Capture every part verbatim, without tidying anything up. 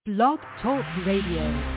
Blog Talk Radio.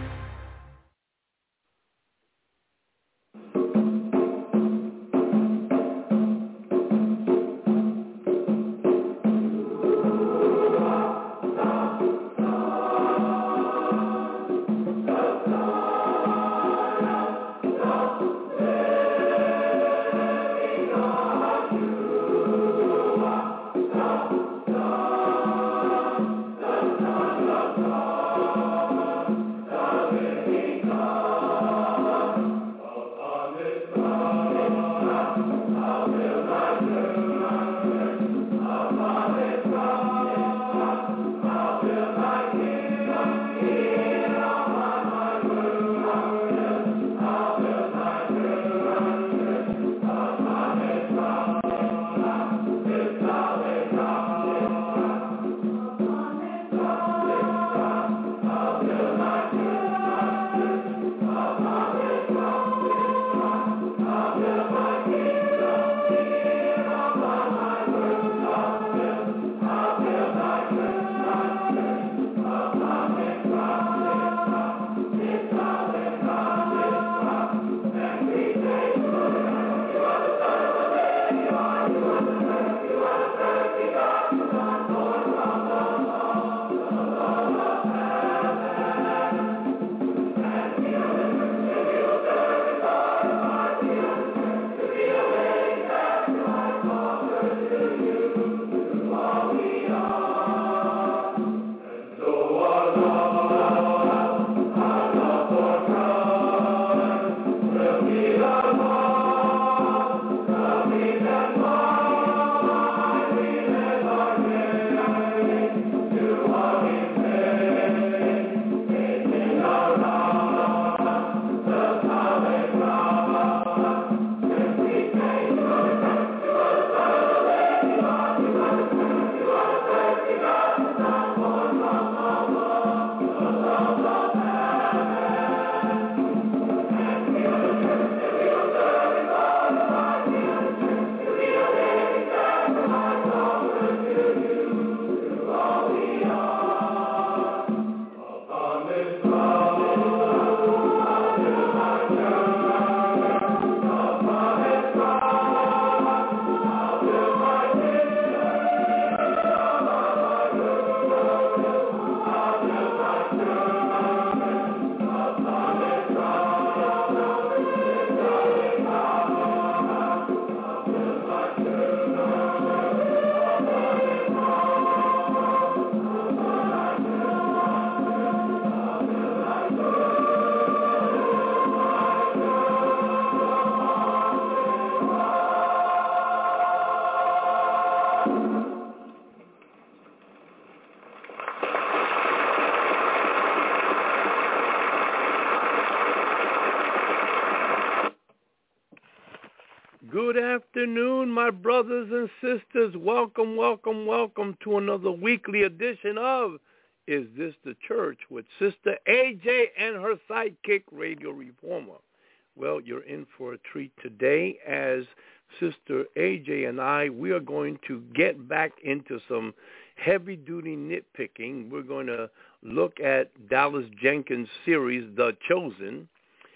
Good afternoon, my brothers and sisters. Welcome, welcome, welcome to another weekly edition of Is This the Church with Sister A J and her sidekick, Radio Reformer. Well, you're in for a treat today as Sister A J and I, we are going to get back into some heavy-duty nitpicking. We're going to look at Dallas Jenkins' series, The Chosen.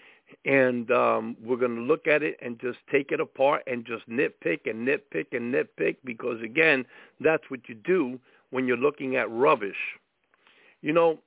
And um, we're going to look at it and just take it apart and just nitpick and nitpick and nitpick because, again, that's what you do when you're looking at rubbish. You know,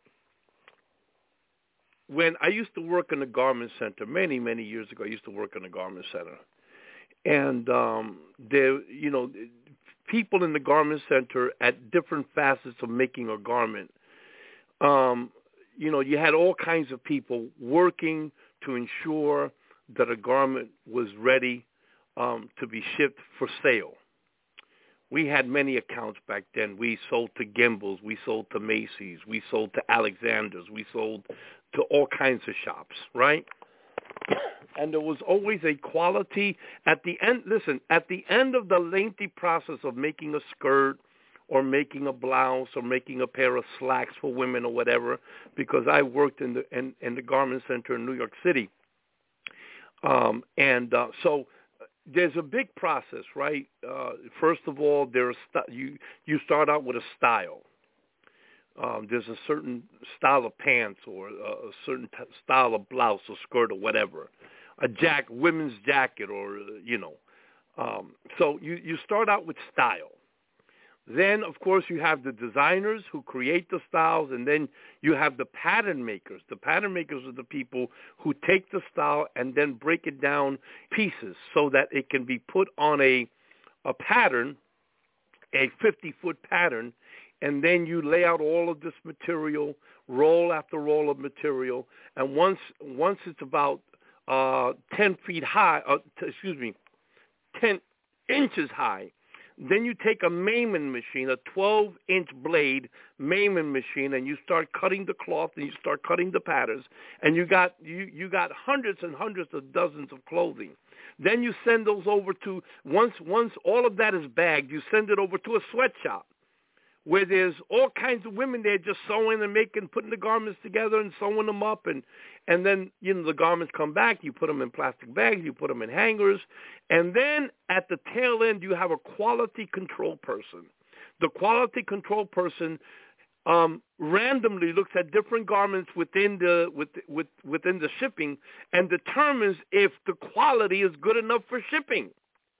when I used to work in the garment center many, many years ago, I used to work in the garment center. And um, there, you know, people in the garment center at different facets of making a garment, um, you know, you had all kinds of people working to ensure that a garment was ready um, to be shipped for sale. We had many accounts back then. We sold to Gimbels. We sold to Macy's. We sold to Alexander's. We sold to all kinds of shops, right? And there was always a quality at the end. Listen, at the end of the lengthy process of making a skirt or making a blouse or making a pair of slacks for women or whatever, because I worked in the in, in the garment center in New York City. Um, and uh, so there's a big process, right? Uh, first of all, there's st- you you start out with a style. Um, there's a certain style of pants or a, a certain t- style of blouse or skirt or whatever, a jack, women's jacket or, uh, you know. Um, so you, you start out with style. Then, of course, you have the designers who create the styles, and then you have the pattern makers. The pattern makers are the people who take the style and then break it down pieces so that it can be put on a a pattern, a fifty-foot pattern, and then you lay out all of this material, roll after roll of material, and once once it's about uh, ten feet high, uh, t- excuse me, ten inches high, then you take a Maiman machine, a twelve-inch blade Maiman machine, and you start cutting the cloth and you start cutting the patterns, and you got you, you got hundreds and hundreds of dozens of clothing. Then you send those over to, once once all of that is bagged, you send it over to a sweatshop where there's all kinds of women there just sewing and making, putting the garments together and sewing them up. And, and then, you know, the garments come back. You put them in plastic bags. You put them in hangers. And then at the tail end, you have a quality control person. The quality control person um, randomly looks at different garments within the with, with, within the shipping and determines if the quality is good enough for shipping.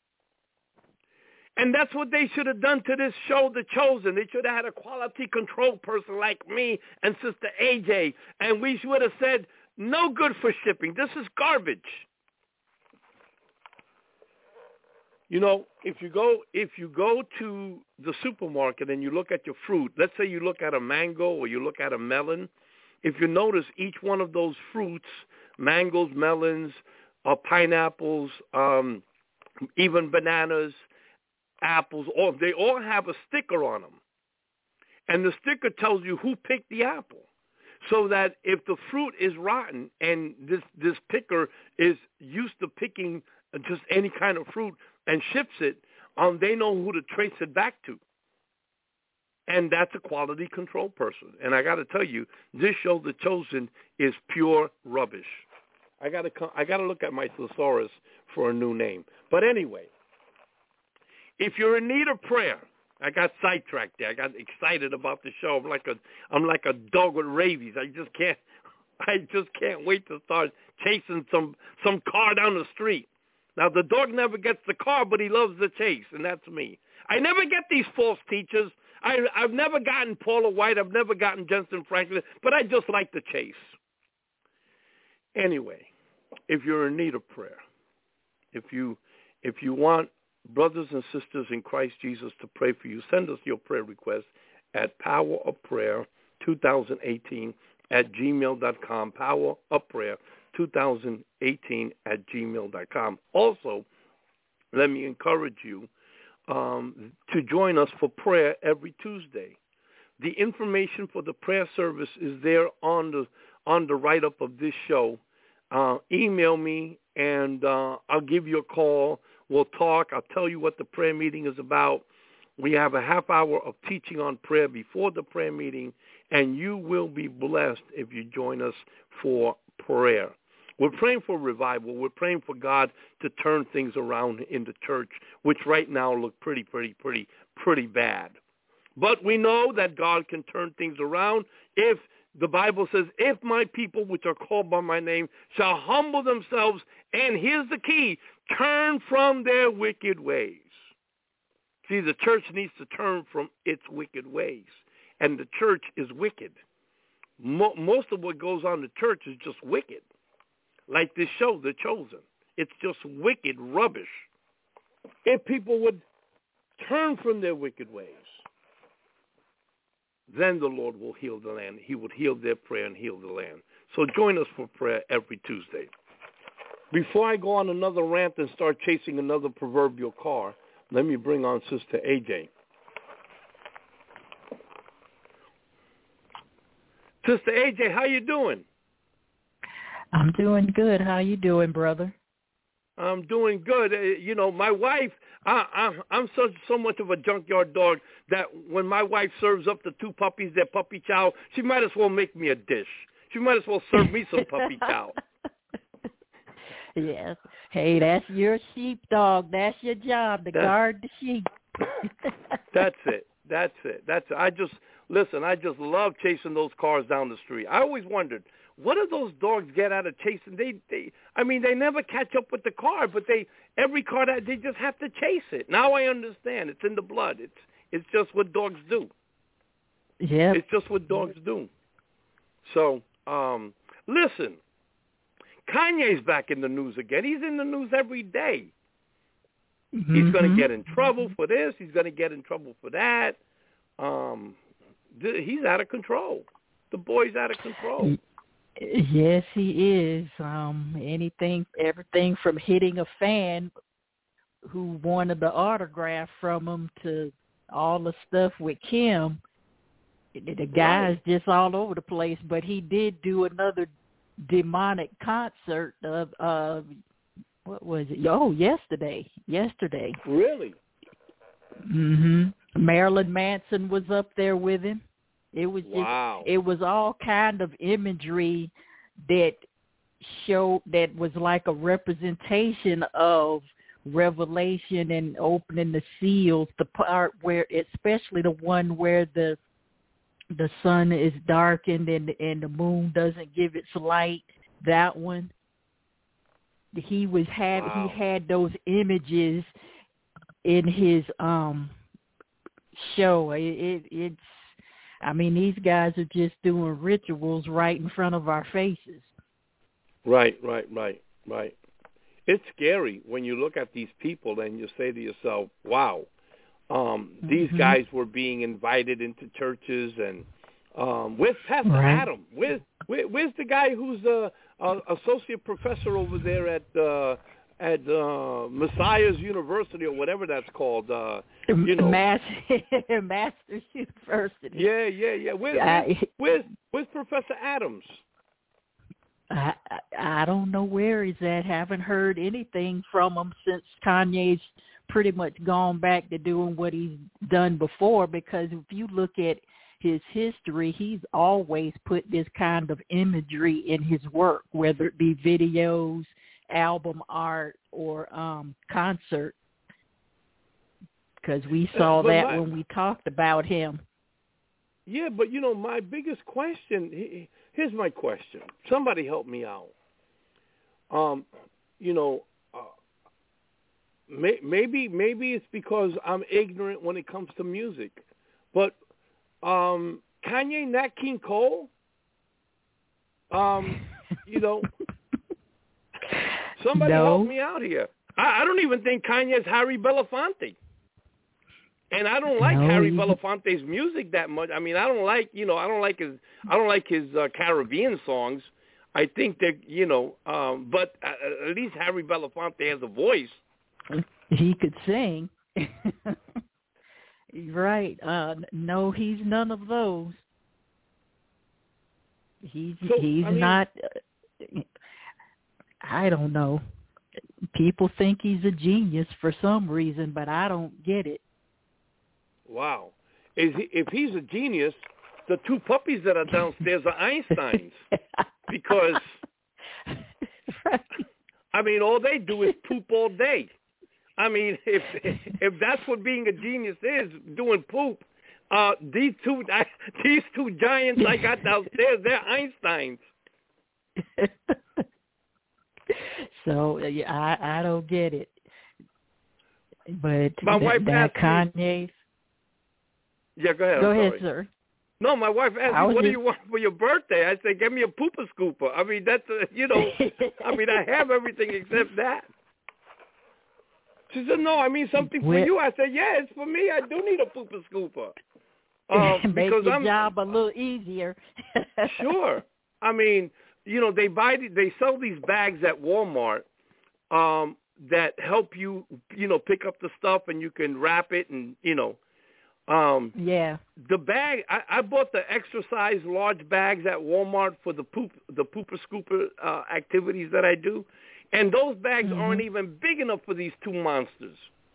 And that's what they should have done to this show, The Chosen. They should have had a quality control person like me and Sister A J, and we would have said, no good for shipping. This is garbage. You know, if you go if you go to the supermarket and you look at your fruit, let's say you look at a mango or you look at a melon, if you notice each one of those fruits, mangoes, melons, uh, pineapples, um, even bananas, apples, all they all have a sticker on them. And the sticker tells you who picked the apple. So that if the fruit is rotten and this, this picker is used to picking just any kind of fruit and ships it, um, they know who to trace it back to. And that's a quality control person. And I got to tell you, this show, The Chosen, is pure rubbish. I got to I got to look at my thesaurus for a new name. But anyway, if you're in need of prayer, I got sidetracked there. I got excited about the show. I'm like a I'm like a dog with rabies. I just can't I just can't wait to start chasing some some car down the street. Now the dog never gets the car, but he loves the chase, and that's me. I never get these false teachers. I I've never gotten Paula White. I've never gotten Jensen Franklin, but I just like the chase. Anyway, if you're in need of prayer, if you if you want brothers and sisters in Christ Jesus to pray for you, send us your prayer request at power of prayer twenty eighteen at gmail dot com, power of prayer twenty eighteen at gmail dot com. Also, let me encourage you um, to join us for prayer every Tuesday. The information for the prayer service is there on the on the write-up of this show. Uh, email me, and uh, I'll give you a call. We'll talk. I'll tell you what the prayer meeting is about. We have a half hour of teaching on prayer before the prayer meeting, and you will be blessed if you join us for prayer. We're praying for revival. We're praying for God to turn things around in the church, which right now look pretty, pretty, pretty, pretty bad. But we know that God can turn things around if the Bible says, if my people which are called by my name shall humble themselves, and here's the key, turn from their wicked ways. See, the church needs to turn from its wicked ways, and the church is wicked. Mo- most of what goes on in the church is just wicked. Like this show, The Chosen. It's just wicked rubbish. If people would turn from their wicked ways, then the Lord will heal the land. He would heal their prayer and heal the land. So join us for prayer every Tuesday. Before I go on another rant and start chasing another proverbial car, let me bring on Sister A J. Sister A J, how you doing? I'm doing good. How you doing, brother? I'm doing good. Uh, you know, my wife, I, I, I'm such so much of a junkyard dog that when my wife serves up the two puppies their puppy chow, she might as well make me a dish. She might as well serve me some puppy chow. Yes. Hey, that's your sheepdog. That's your job, to that's, guard the sheep. That's it. That's it. That's it. I just listen, I just love chasing those cars down the street. I always wondered, what do those dogs get out of chasing? They, they, I mean, they never catch up with the car, but they, every car that they just have to chase it. Now I understand. It's in the blood. It's, it's just what dogs do. Yeah. It's just what dogs do. So, um, listen, Kanye's back in the news again. He's in the news every day. Mm-hmm. He's going to get in trouble for this. He's going to get in trouble for that. Um, th- he's out of control. The boy's out of control. Yes, he is. Um, anything, everything from hitting a fan who wanted the autograph from him to all the stuff with Kim. The guy's right. just all over the place. But he did do another demonic concert of, uh, what was it? Oh, yesterday. Yesterday. Really? Mm-hmm. Marilyn Manson was up there with him. It was just, wow. It was all kind of imagery that showed, that was like a representation of Revelation and opening the seals, the part where, especially the one where the the sun is darkened and and the moon doesn't give its light. That one. He was had wow. he had those images in his um show. It, it it's I mean, these guys are just doing rituals right in front of our faces. Right, right, right, right. It's scary when you look at these people and you say to yourself, wow, um, these mm-hmm. guys were being invited into churches. And um, where's Pastor right. Adam? Where's, where, where's the guy who's a, a associate professor over there at uh, at uh, Messiah's University or whatever that's called? Uh, you know, Master, Master's University. Yeah, yeah, yeah. Where's, where's, where's, where's Professor Adams? I, I don't know where he's at. Haven't heard anything from him since Kanye's pretty much gone back to doing what he's done before, because if you look at his history, he's always put this kind of imagery in his work, whether it be videos, album art, or um, concert, because we saw uh, that my, when we talked about him. Yeah, but, you know, my biggest question, here's my question. Somebody help me out. Um, you know, uh, may, maybe maybe it's because I'm ignorant when it comes to music, but um, Kanye, Nat King Cole, um, you know, somebody no. help me out here. I, I don't even think Kanye's Harry Belafonte. And I don't like no, Harry you... Belafonte's music that much. I mean, I don't like, you know, I don't like his, I don't like his uh, Caribbean songs. I think that, you know, um, but uh, at least Harry Belafonte has a voice. He could sing. Right. Uh, no, he's none of those. He's so, he's I mean, not. Uh, I don't know. People think he's a genius for some reason, but I don't get it. Wow. Is he, if he's a genius, the two puppies that are downstairs are Einsteins. Because, right. I mean, all they do is poop all day. I mean, if if that's what being a genius is, doing poop, uh, these two these two giants I got downstairs, they're Einsteins. So I I don't get it. But my that, wife that asked Kanye. Me, yeah, go ahead. Go I'm ahead, sorry. sir. No, my wife asked I me, what just... do you want for your birthday? I said, get me a pooper scooper. I mean, that's, a, you know, I mean, I have everything except that. She said, no, I mean something for Where... you. I said, yeah, it's for me. I do need a pooper scooper. Um, Make because your I'm, job a little easier. Sure. I mean, you know, they buy, they sell these bags at Walmart um, that help you, you know, pick up the stuff and you can wrap it and, you know. Um, yeah. The bag, I, I bought the extra size large bags at Walmart for the poop, the pooper scooper uh, activities that I do. And those bags mm-hmm. aren't even big enough for these two monsters.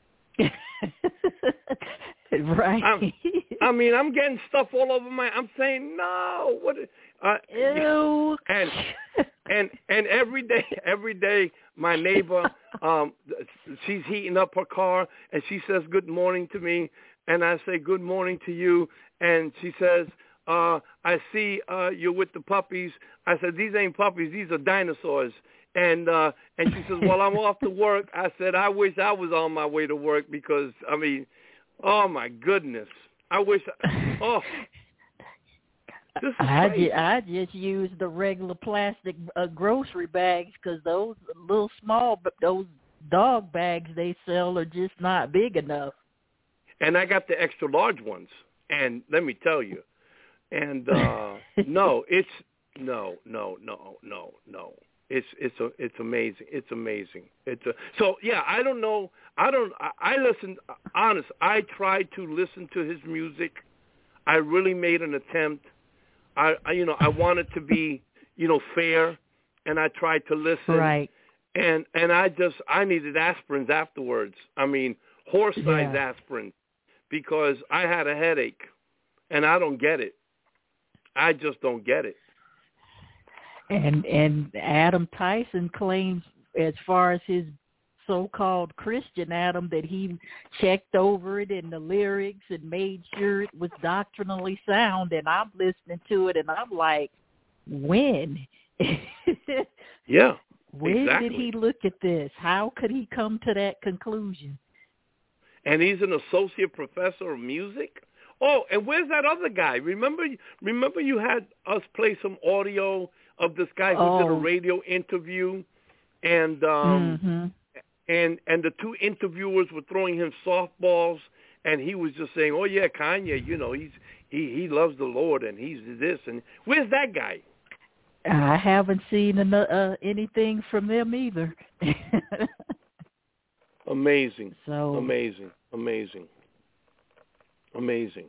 Right. I'm, I mean, I'm getting stuff all over my, I'm saying, no. What? Uh, Ew. And, and, and every day, every day, my neighbor, um, she's heating up her car and she says good morning to me. and I say, good morning to you. And she says, uh, I see uh, you're with the puppies. I said, these ain't puppies. These are dinosaurs. And uh, and she says, well, I'm off to work. I said, I wish I was on my way to work because, I mean, oh, my goodness. I wish, I, oh. This is I, crazy. ju- I just use the regular plastic uh, grocery bags because those little small, but those dog bags they sell are just not big enough. And I got the extra large ones. And let me tell you, and uh, no, it's no, no, no, no, no. It's it's a, it's amazing. It's amazing. It's a, so yeah. I don't know. I don't. I, I listen. Honest. I tried to listen to his music. I really made an attempt. I, I you know I wanted to be you know fair, and I tried to listen. Right. And and I just I needed aspirins afterwards. I mean horse-sized Yeah. aspirin because I had a headache, and I don't get it. I just don't get it. And and Adam Tyson claims, as far as his so-called Christian Adam, that he checked over it in the lyrics and made sure it was doctrinally sound. And I'm listening to it, and I'm like, when? Yeah. When exactly. did he look at this? How could he come to that conclusion? And he's an associate professor of music. Oh, and where's that other guy? Remember, remember you had us play some audio of this guy who oh. did a radio interview, and um, mm-hmm. and and the two interviewers were throwing him softballs, and he was just saying, "Oh yeah, Kanye, you know, he's he he loves the Lord, and he's this." And where's that guy? I haven't seen an, uh, anything from them either. Amazing. So amazing, amazing, amazing.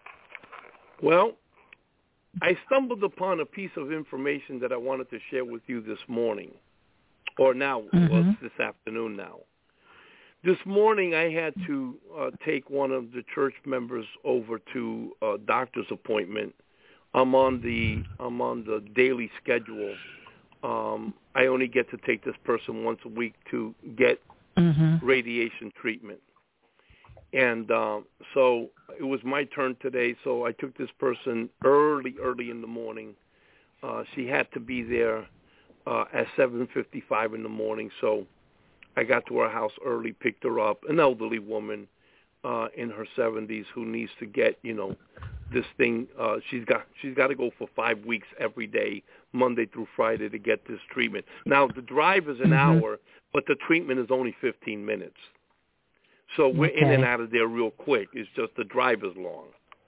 Well, I stumbled upon a piece of information that I wanted to share with you this morning, or now, mm-hmm. well, it's this afternoon now. This morning I had to uh, take one of the church members over to a doctor's appointment. I'm on the I'm on the daily schedule. Um, I only get to take this person once a week to get mm-hmm. radiation treatment. And um, so it was my turn today, so I took this person early, early in the morning. Uh, she had to be there uh, at seven fifty-five in the morning, so I got to her house early, picked her up, an elderly woman uh, in her seventies who needs to get, you know, this thing. Uh, she's got she's got to go for five weeks every day, Monday through Friday, to get this treatment. Now, the drive is an mm-hmm. hour, but the treatment is only fifteen minutes. So we're okay. in and out of there real quick. It's just the drive is long.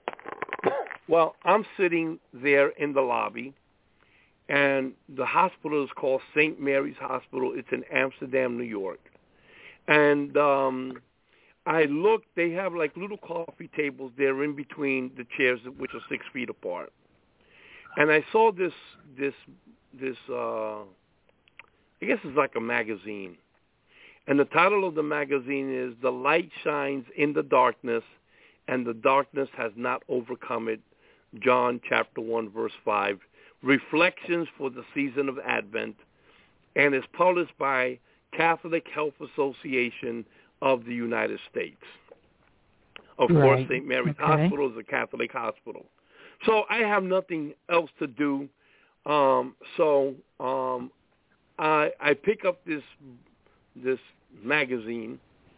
Well, I'm sitting there in the lobby, and the hospital is called Saint Mary's Hospital. It's in Amsterdam, New York. And um, I look, they have like little coffee tables there in between the chairs, which are six feet apart. And I saw this, this, this. Uh, I guess it's like a magazine. And the title of the magazine is "The Light Shines in the Darkness, and the Darkness Has Not Overcome It." John chapter one, verse five. Reflections for the Season of Advent, and is published by Catholic Health Association of the United States. Of right. course, Saint Mary's okay. Hospital is a Catholic hospital. So I have nothing else to do. Um, so um, I, I pick up this this magazine.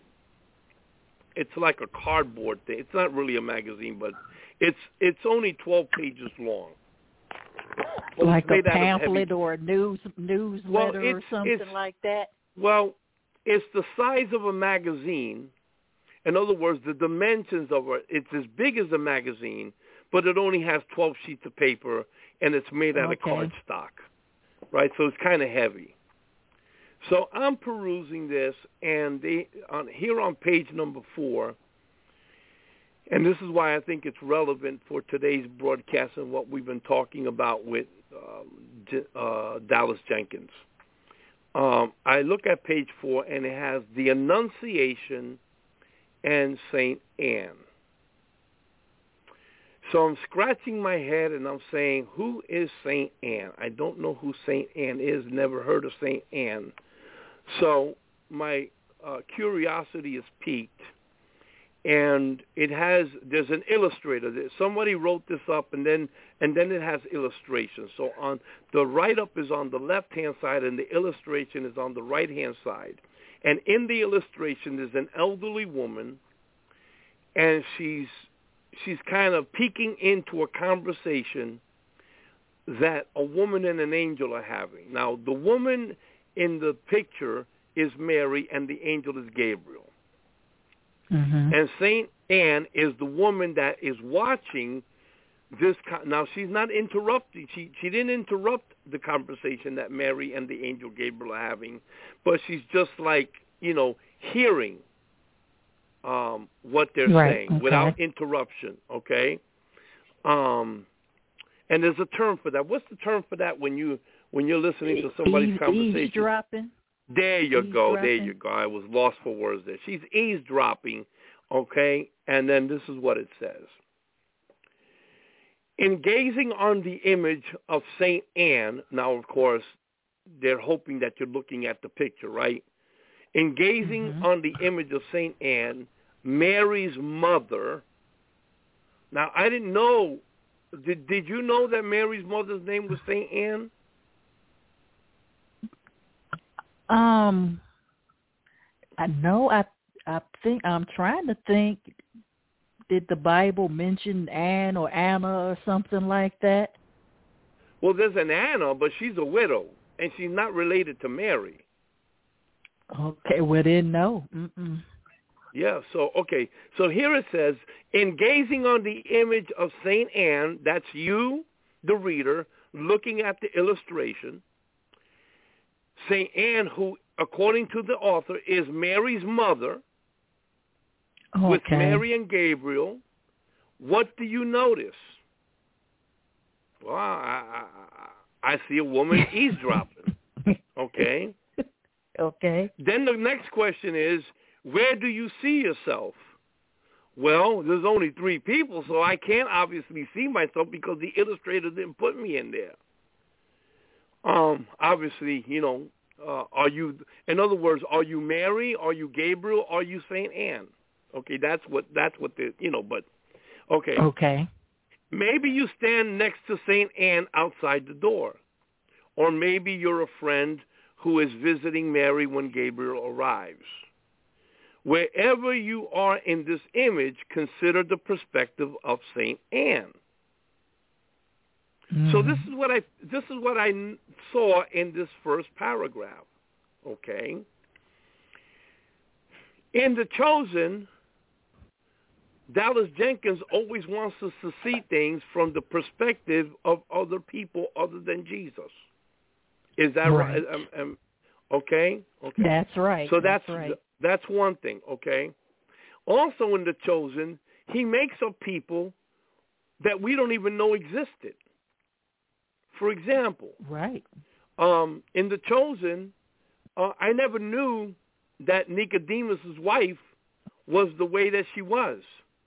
It's like a cardboard thing. It's not really a magazine, but it's it's only twelve pages long. Well, like a pamphlet or a news newsletter well, or something like that? Well, it's the size of a magazine. In other words, the dimensions of it, it's as big as a magazine, but it only has twelve sheets of paper, and it's made out okay. of cardstock, right? So it's kind of heavy. So I'm perusing this, and they on here on page number four, and this is why I think it's relevant for today's broadcast and what we've been talking about with um, uh, Dallas Jenkins. Um, I look at page four, and it has the Annunciation and Saint Anne. So I'm scratching my head, and I'm saying, who is Saint Anne? I don't know who Saint Anne is, never heard of Saint Anne. So my uh, curiosity is piqued, and it has there's an illustrator. Somebody wrote this up, and then and then it has illustrations. So on the write-up is on the left-hand side, and the illustration is on the right-hand side. And in the illustration, there's an elderly woman, and she's she's kind of peeking into a conversation that a woman and an angel are having. Now, the woman in the picture is Mary, and the angel is Gabriel. Mm-hmm. And Saint Anne is the woman that is watching this. Con- now, she's not interrupting. She she didn't interrupt the conversation that Mary and the angel Gabriel are having, but she's just like, you know, hearing um, what they're right. saying okay. without interruption, okay? Um, and there's a term for that. What's the term for that when, you, when you're listening to somebody's Eaves, conversation? Eavesdropping. There you go. There you go. I was lost for words there. She's eavesdropping, okay? And then this is what it says. In gazing on the image of Saint Anne, now, of course, they're hoping that you're looking at the picture, right? In gazing mm-hmm. on the image of Saint Anne, Mary's mother. Now, I didn't know. Did, did you know that Mary's mother's name was Saint Anne? Um, I know. I I think I'm trying to think. Did the Bible mention Anne or Anna or something like that? Well, there's an Anna, but she's a widow, and she's not related to Mary. Okay, well then, no. Mm-mm. Yeah. So okay. So here it says, in gazing on the image of Saint Anne, that's you, the reader, looking at the illustration. Saint Anne, who, according to the author, is Mary's mother, okay. with Mary and Gabriel, what do you notice? Well, I, I, I see a woman eavesdropping. Okay. Okay. Then the next question is, where do you see yourself? Well, there's only three people, so I can't obviously see myself because the illustrator didn't put me in there. Um, obviously, you know, uh, are you, in other words, are you Mary? Are you Gabriel? Are you Saint Anne? Okay, that's what, that's what the, you know, but, okay. Okay. Maybe you stand next to Saint Anne outside the door. Or maybe you're a friend who is visiting Mary when Gabriel arrives. Wherever you are in this image, consider the perspective of Saint Anne. Mm. So this is what I this is what I saw in this first paragraph. Okay. In The Chosen, Dallas Jenkins always wants us to see things from the perspective of other people other than Jesus. Is that right? right? Um, um, okay. Okay. That's right. So that's that's, right. that's one thing. Okay. Also in The Chosen, he makes up people that we don't even know existed. For example, right. Um, in The Chosen, uh, I never knew that Nicodemus' wife was the way that she was.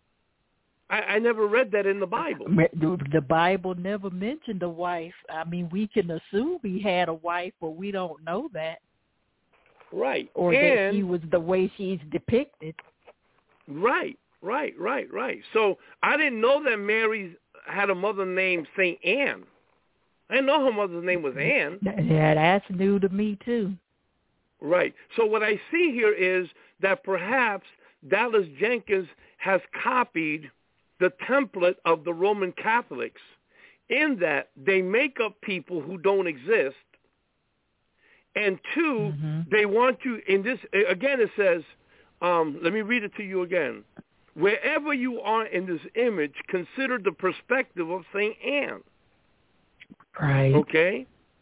I, I never read that in the Bible. The Bible never mentioned a wife. I mean, we can assume he had a wife, but we don't know that. Right. Or and, that she was the way she's depicted. Right, right, right, right. So I didn't know that Mary had a mother named Saint Anne. I didn't know her mother's name was Anne. Yeah, that's new to me, too. Right. So what I see here is that perhaps Dallas Jenkins has copied the template of the Roman Catholics in that they make up people who don't exist. And two, mm-hmm. they want you, in this, again it says, um, let me read it to you again. Wherever you are in this image, consider the perspective of Saint Anne. Right. Okay?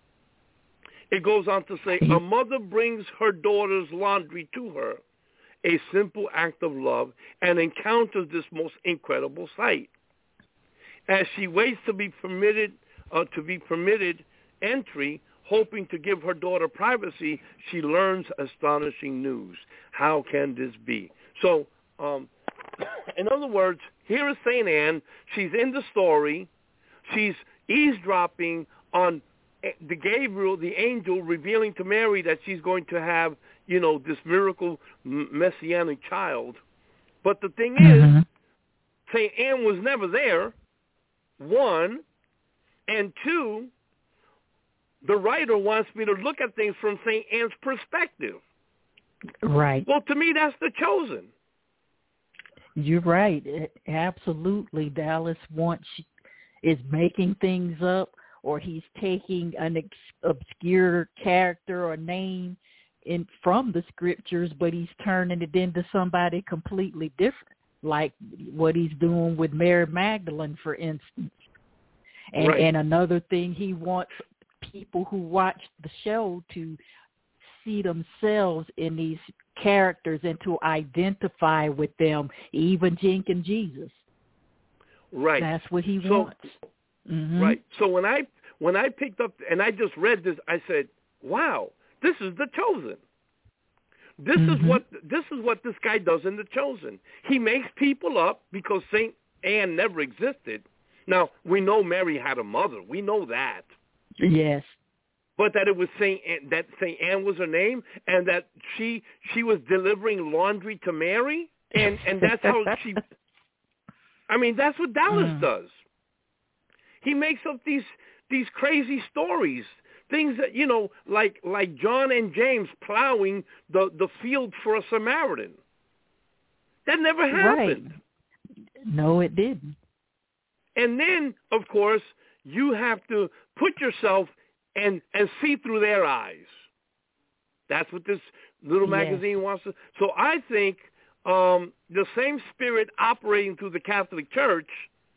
It goes on to say, a mother brings her daughter's laundry to her, a simple act of love, and encounters this most incredible sight. As she waits to be permitted, uh, to be permitted entry, hoping to give her daughter privacy, she learns astonishing news. How can this be? So, um, in other words, here is Saint Anne. She's in the story. She's eavesdropping on the Gabriel, the angel, revealing to Mary that she's going to have, you know, this miracle messianic child. But the thing mm-hmm. is, Saint Anne was never there, one, and two, the writer wants me to look at things from Saint Anne's perspective. Right. Well, to me, that's the chosen. You're right. Absolutely. Dallas wants is making things up, or he's taking an ex- obscure character or name in from the scriptures, but he's turning it into somebody completely different, like what he's doing with Mary Magdalene, for instance. And right. and another thing, he wants people who watch the show to see themselves in these characters and to identify with them, even Jink and Jesus. Right. That's what he so, wants. Mm-hmm. Right. So when I when I picked up and I just read this, I said, "Wow, this is the chosen. This mm-hmm. is what this is what this guy does in the chosen. He makes people up because Saint Anne never existed. Now we know Mary had a mother. We know that. Yes. But that it was Saint Anne, that Saint Anne was her name, and that she she was delivering laundry to Mary, and and that's how she. I mean, that's what Dallas mm. does. He makes up these these crazy stories, things that you know, like like John and James plowing the the field for a Samaritan. That never happened. Right. No, it didn't. And then, of course, you have to put yourself and and see through their eyes. That's what this little yes. magazine wants to. So I think um, the same spirit operating through the Catholic Church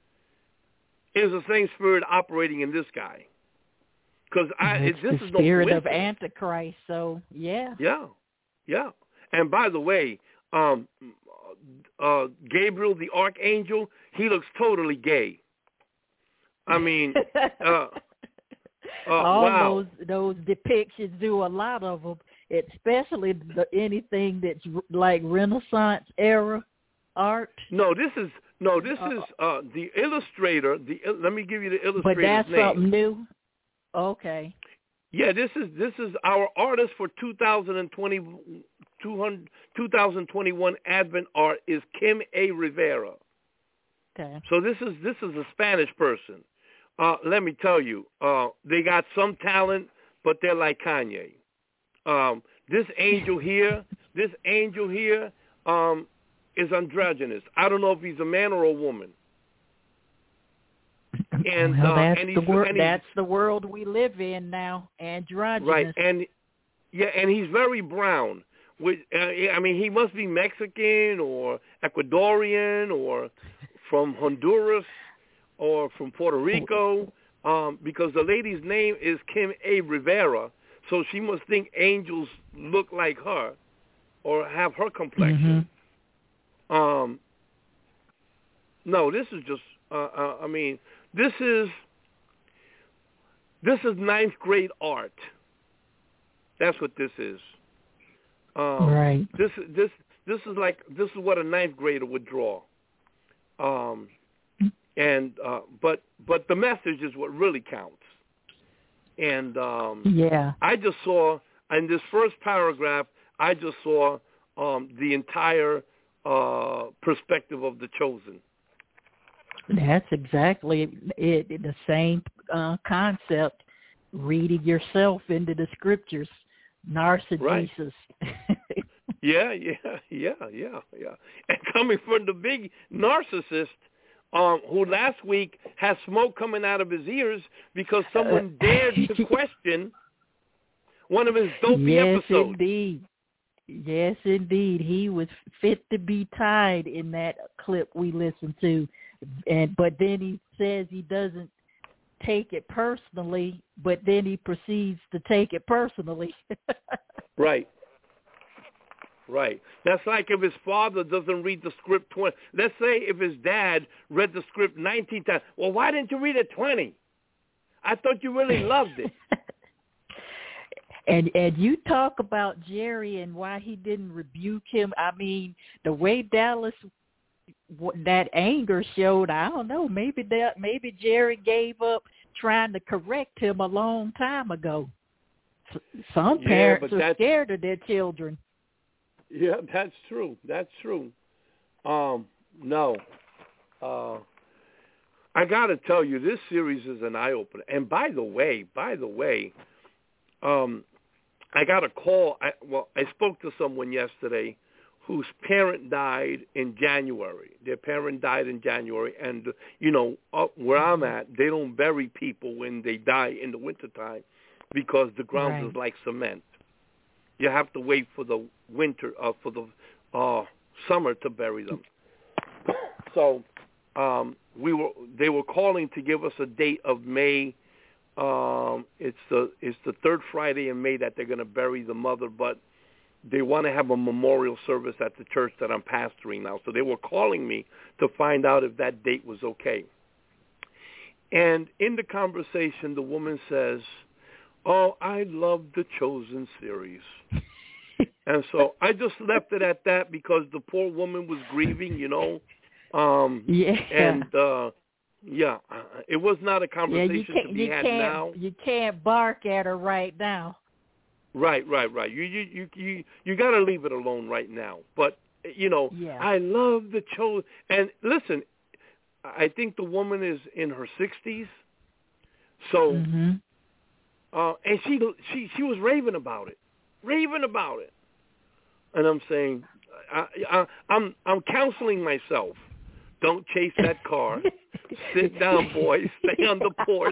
is the same spirit operating in this guy. Because this the is no spirit of Antichrist. So yeah, yeah, yeah. And by the way, um, uh, Gabriel the Archangel, he looks totally gay. I mean. Uh, Uh, All wow. those those depictions do a lot of them, especially the, anything that's like Renaissance era art. No, this is no, this uh, is uh, the illustrator. The let me give you the illustrator's but that's name. something new. Okay. Yeah, this is this is our artist for two thousand twenty, two thousand twenty-one Advent art is Kim A. Rivera. Okay. So this is this is a Spanish person. Uh, let me tell you, uh, they got some talent, but they're like Kanye. Um, this angel here, this angel here um, is androgynous. I don't know if he's a man or a woman. And, well, uh, that's and the he's, world. and he's, that's the world we live in now. Androgynous. Right, and yeah, and he's very brown. With, uh, I mean, he must be Mexican or Ecuadorian or from Honduras. Or from Puerto Rico, um, because the lady's name is Kim A. Rivera, so she must think angels look like her or have her complexion. Mm-hmm. Um, no, this is just, uh, uh, I mean, this is this is ninth grade art. That's what this is. Um, right. This this this is like this is what a ninth grader would draw. Um, And uh, but but the message is what really counts. And um, yeah, I just saw in this first paragraph, I just saw um, the entire uh, perspective of the chosen. That's exactly it. The same uh, concept. Reading yourself into the scriptures, narcissism. Right. yeah, yeah, yeah, yeah, yeah. And coming from the big narcissist. Um, who last week had smoke coming out of his ears because someone dared to question one of his dopey yes, episodes. Yes, indeed. Yes, indeed. He was fit to be tied in that clip we listened to. and But then he says he doesn't take it personally, but then he proceeds to take it personally. Right. Right. That's like if his father doesn't read the script twenty. Let's say if his dad read the script nineteen times. Well, why didn't you read it twenty? I thought you really loved it. and and you talk about Jerry and why he didn't rebuke him. I mean, the way Dallas that anger showed. I don't know. Maybe that maybe Jerry gave up trying to correct him a long time ago. Some parents yeah, are scared of their children. Yeah, that's true. That's true. Um, no. Uh, I got to tell you, this series is an eye-opener. And by the way, by the way, um, I got a call. I, well, I spoke to someone yesterday whose parent died in January. Their parent died in January. And, you know, up where I'm at, they don't bury people when they die in the wintertime because the ground right. is like cement. You have to wait for the winter, uh, for the uh, summer to bury them. So um, we were. They were calling to give us a date of May. Um, it's the it's the third Friday in May that they're going to bury the mother, but they want to have a memorial service at the church that I'm pastoring now. So they were calling me to find out if that date was okay. And in the conversation, the woman says, "Oh, I love the Chosen series." And so I just left it at that because the poor woman was grieving, you know. Um, yeah. And, uh, yeah, uh, it was not a conversation yeah, you can't, to be you had can't, now. You can't bark at her right now. Right, right, right. You you you you, you got to leave it alone right now. But, you know, yeah. I love the Chosen. And listen, I think the woman is in her sixties. So, mm-hmm. uh, and she she she was raving about it, raving about it. And I'm saying, I, I, I'm I'm counseling myself. Don't chase that car. Sit down, boys. Stay on the porch.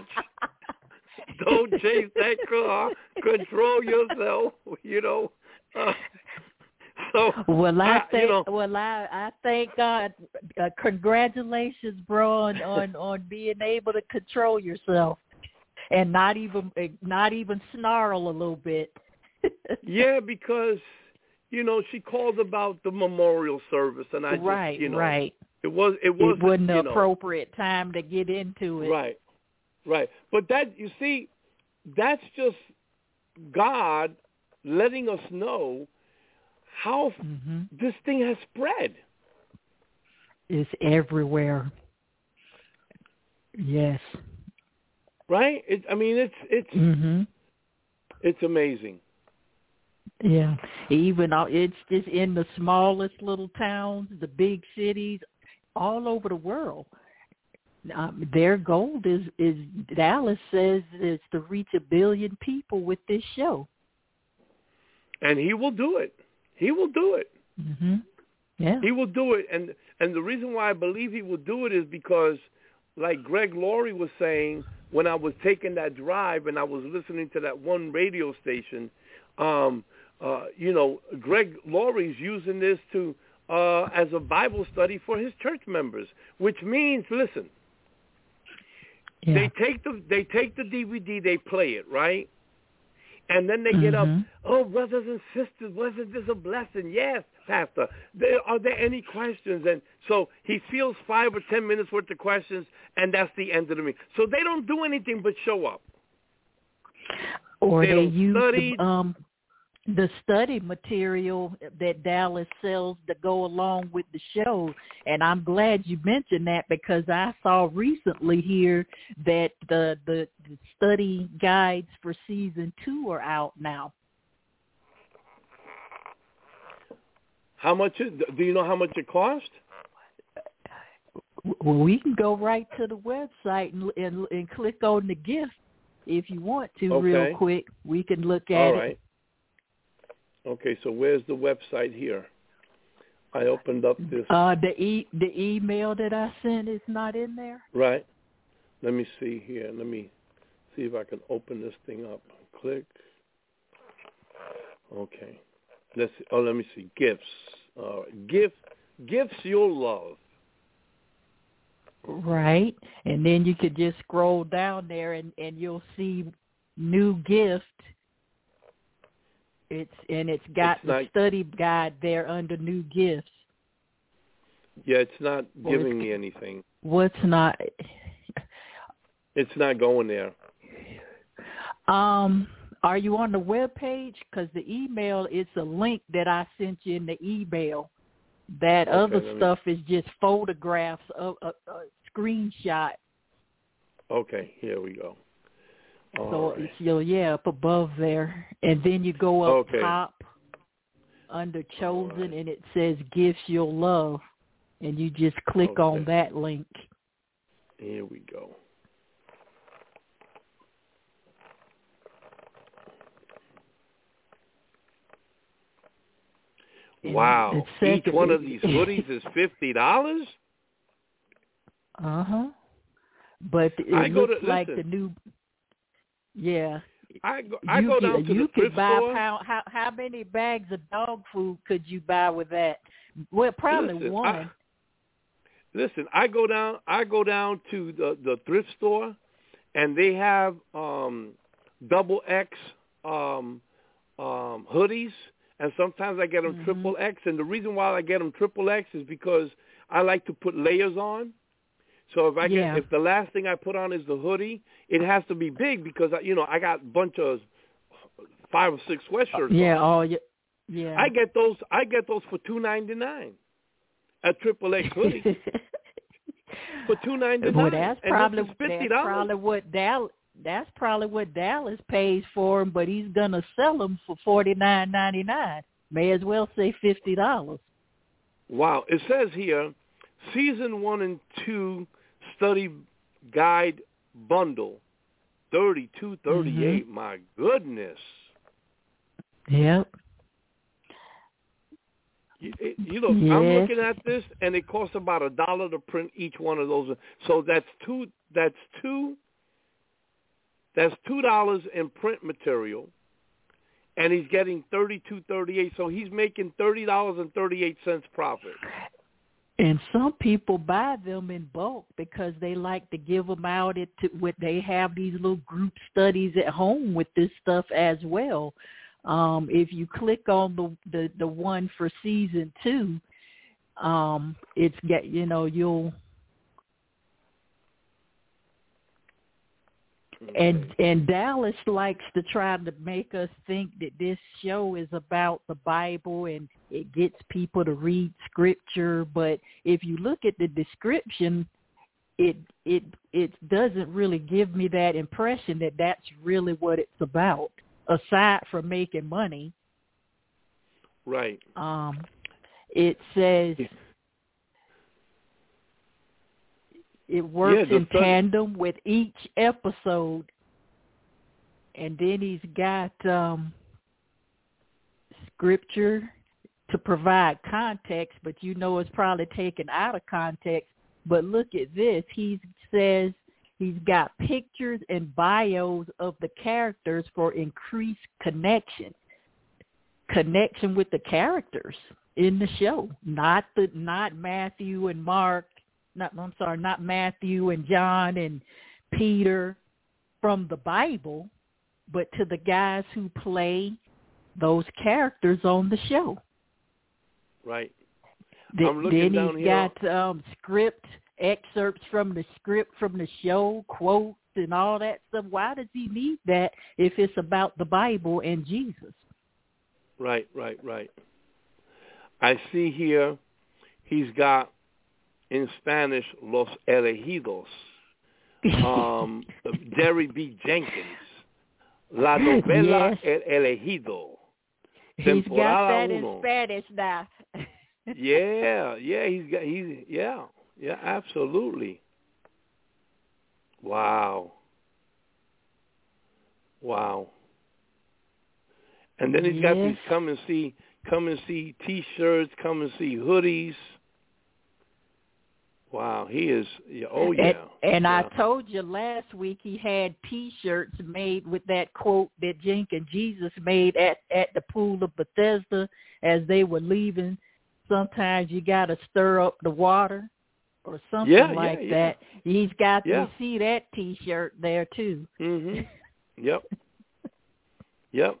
Don't chase that car. Control yourself. You know. Uh, so well, I, I think you know, well I I thank God. Uh, congratulations, bro, on, on on being able to control yourself and not even not even snarl a little bit. Yeah, because you know she called about the memorial service, and I just right, you know right. it was it wasn't, it wasn't the you know, appropriate time to get into it. Right, right. But that you see, that's just God letting us know how mm-hmm. this thing has spread. It's everywhere. Yes. Right? It, I mean, it's it's mm-hmm. it's amazing. Yeah. Even all, it's just in the smallest little towns, the big cities, all over the world. Um, their goal is, is Dallas says is to reach a billion people with this show. And he will do it. He will do it. Mm-hmm. Yeah. He will do it. And and the reason why I believe he will do it is because, like Greg Laurie was saying, when I was taking that drive and I was listening to that one radio station, um, uh, you know, Greg Laurie's using this to uh, as a Bible study for his church members, which means, listen, yeah. they take the they take the D V D, they play it, right? And then they mm-hmm. get up, oh, brothers and sisters, wasn't this a blessing? Yes, Pastor. There, are there any questions? And so he feels five or ten minutes worth of questions, and that's the end of the meeting. So they don't do anything but show up. Or they, they don't use study. The, um, the study material that Dallas sells to go along with the show. And I'm glad you mentioned that because I saw recently here that the, the, the study guides for season two are out now. How much? Is, do you know how much it cost? Well, we can go right to the website and, and, and click on the gift if you want to okay. real quick. We can look at All it. right. Okay, so where's the website here? I opened up this. Uh, the e the email that I sent is not in there. Right. Let me see here. Let me see if I can open this thing up. Click. Okay. Let's see. Oh, let me see. Gifts. All right. Gift. Gifts you'll love. Right, and then you could just scroll down there and, and you'll see new gift. It's and it's got it's the not, study guide there under new gifts. Yeah, it's not giving it's, me anything. What's not? It's not going there. Um, are you on the web page? Because the email is a link that I sent you in the email. That okay, other me... stuff is just photographs of a, a screenshot. Okay, here we go. All so right. it's your yeah up above there, and then you go up okay. top under chosen, right. And it says gifts you'll love. and you just click okay. on that link. Here we go. Wow. Each one of these hoodies is fifty dollars? Uh-huh. But it I go looks to, like listen, the new, yeah. I go, I you go could, down to you the could thrift buy store. How, how, how many bags of dog food could you buy with that? Well, probably listen, one. I, listen, I go down I go down to the, the thrift store, and they have um, double X um, um, hoodies, and sometimes I get them mm-hmm. triple X. And the reason why I get them triple X is because I like to put layers on. So if I yeah. get, if the last thing I put on is the hoodie, it has to be big because you know I got a bunch of five or six sweatshirts. Yeah, on. oh yeah, yeah. I get those. I get those for two ninety nine. A triple X hoodie for two ninety nine. Well, that's and probably this is fifty dollars. That's probably what Dallas. That's probably what Dallas pays for them, but he's gonna sell them for forty nine ninety nine. May as well say fifty dollars. Wow! It says here, season one and two study guide bundle, thirty two thirty eight. Mm-hmm. My goodness. Yep. You, you know, yes. I'm looking at this, and it costs about a dollar to print each one of those. So that's two. That's two. That's two dollars in print material, and he's getting thirty-two thirty-eight. So he's making thirty dollars and thirty-eight cents profit. And some people buy them in bulk because they like to give them out. At to, what they have these little group studies at home with this stuff as well. Um, if you click on the, the, the one for season two, um, it's get you know you'll and and Dallas likes to try to make us think that this show is about the Bible and it gets people to read scripture. But if you look at the description, it it it doesn't really give me that impression that that's really what it's about. Aside from making money, right? Um, it says it works yeah, in study. tandem with each episode, and then he's got um, scripture to provide context, but you know it's probably taken out of context. But look at this. He says he's got pictures and bios of the characters for increased connection. Connection with the characters in the show, not the not Matthew and Mark. Not I'm sorry, not Matthew and John and Peter from the Bible, but to the guys who play those characters on the show. Right. The, I'm looking then down he's here. got um, script. excerpts from the script from the show, quotes, and all that stuff. Why does he need that if it's about the Bible and Jesus? Right, right, right. I see here he's got in Spanish Los Elegidos, um, Jerry B. Jenkins, La Novela yes. El Elegido. He's got that uno. In Spanish now. yeah, yeah, he's got he's yeah. Yeah, absolutely. Wow. Wow. And then he's yes. got these come and see, come and see T-shirts, come and see hoodies. Wow, he is. Oh yeah. And, and yeah. I told you last week he had T-shirts made with that quote that Jink and Jesus made at at the pool of Bethesda as they were leaving. Sometimes you got to stir up the water. Or something yeah, like yeah, that. Yeah. He's got yeah. to see that T-shirt there too. Mhm. Yep. Yep.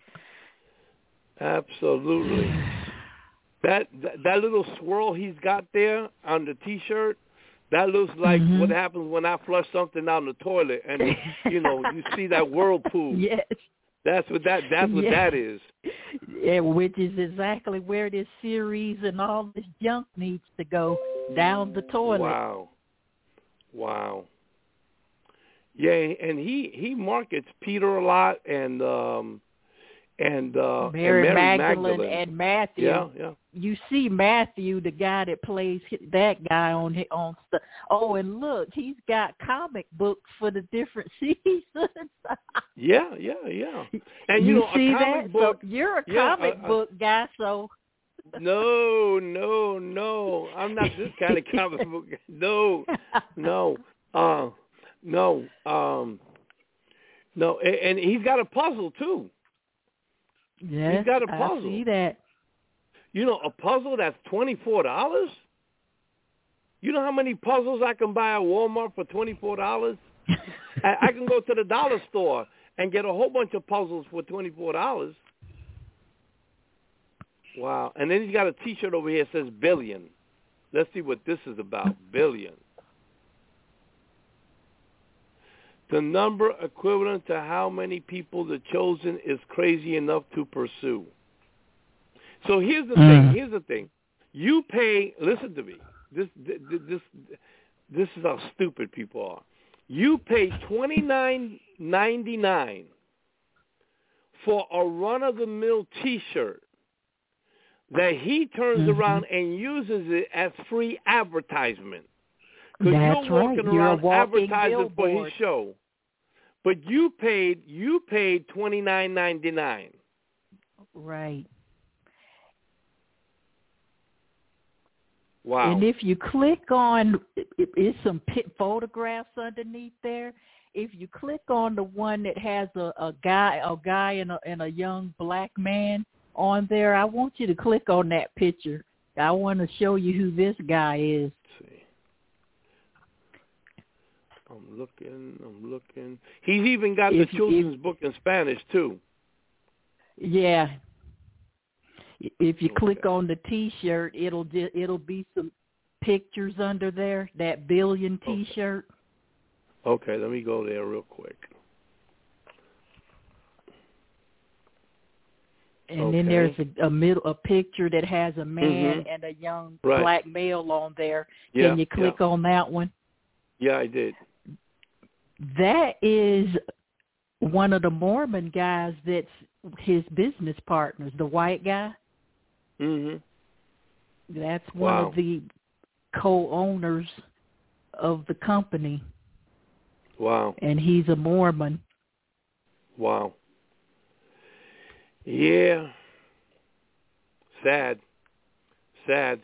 Absolutely. That, that that little swirl he's got there on the T-shirt, that looks like mm-hmm. what happens when I flush something down the toilet, and you know you see that whirlpool. Yes. That's what that that's what yes. that is. Yeah, which is exactly where this series and all this junk needs to go, down the toilet. Wow. Wow. Yeah, and he, he markets Peter a lot, and um, and uh, Mary, and Mary Magdalene, Magdalene and Matthew. Yeah, yeah. You see Matthew, the guy that plays that guy on on stuff. Oh, and look, he's got comic books for the different seasons. yeah, yeah, yeah. And you, you know, see a comic that? book. So you're a yeah, comic uh, book guy, so. No, no, no. I'm not this kind of comic book guy. No, no, uh, no, um, no. And, and he's got a puzzle too. Yes, he's got a puzzle. I see that. You know, a puzzle that's twenty-four dollars? You know how many puzzles I can buy at Walmart for twenty-four dollars? I, I can go to the dollar store and get a whole bunch of puzzles for twenty-four dollars. Wow. And then he's got a T-shirt over here that says billion. Let's see what this is about. Billion. The number equivalent to how many people the chosen is crazy enough to pursue. So here's the mm. thing. Here's the thing. You pay. Listen to me. This this this, this is how stupid people are. You pay twenty-nine ninety-nine for a run-of-the-mill T-shirt that he turns mm-hmm. around and uses it as free advertisement. Because you're walking right. around you're advertising billboard. for his show. But you paid you paid twenty-nine ninety-nine. Right. Wow. And if you click on, it's some photographs underneath there. If you click on the one that has a, a guy, a guy and a, and a young black man on there, I want you to click on that picture. I want to show you who this guy is. Let's see. I'm looking. I'm looking. He's even got if, the children's if, book in Spanish too. Yeah. If you okay. click on the T-shirt, it'll just, it'll be some pictures under there. That billion T-shirt. Okay. okay, let me go there real quick. And okay. then there's a, a middle a picture that has a man mm-hmm. and a young right. black male on there. Yeah, Can you click yeah. on that one? Yeah, I did. That is one of the Mormon guys that's his business partners, the white guy. Mhm. That's one wow. of the co-owners of the company. Wow. And he's a Mormon. Wow. Yeah. Sad. Sad.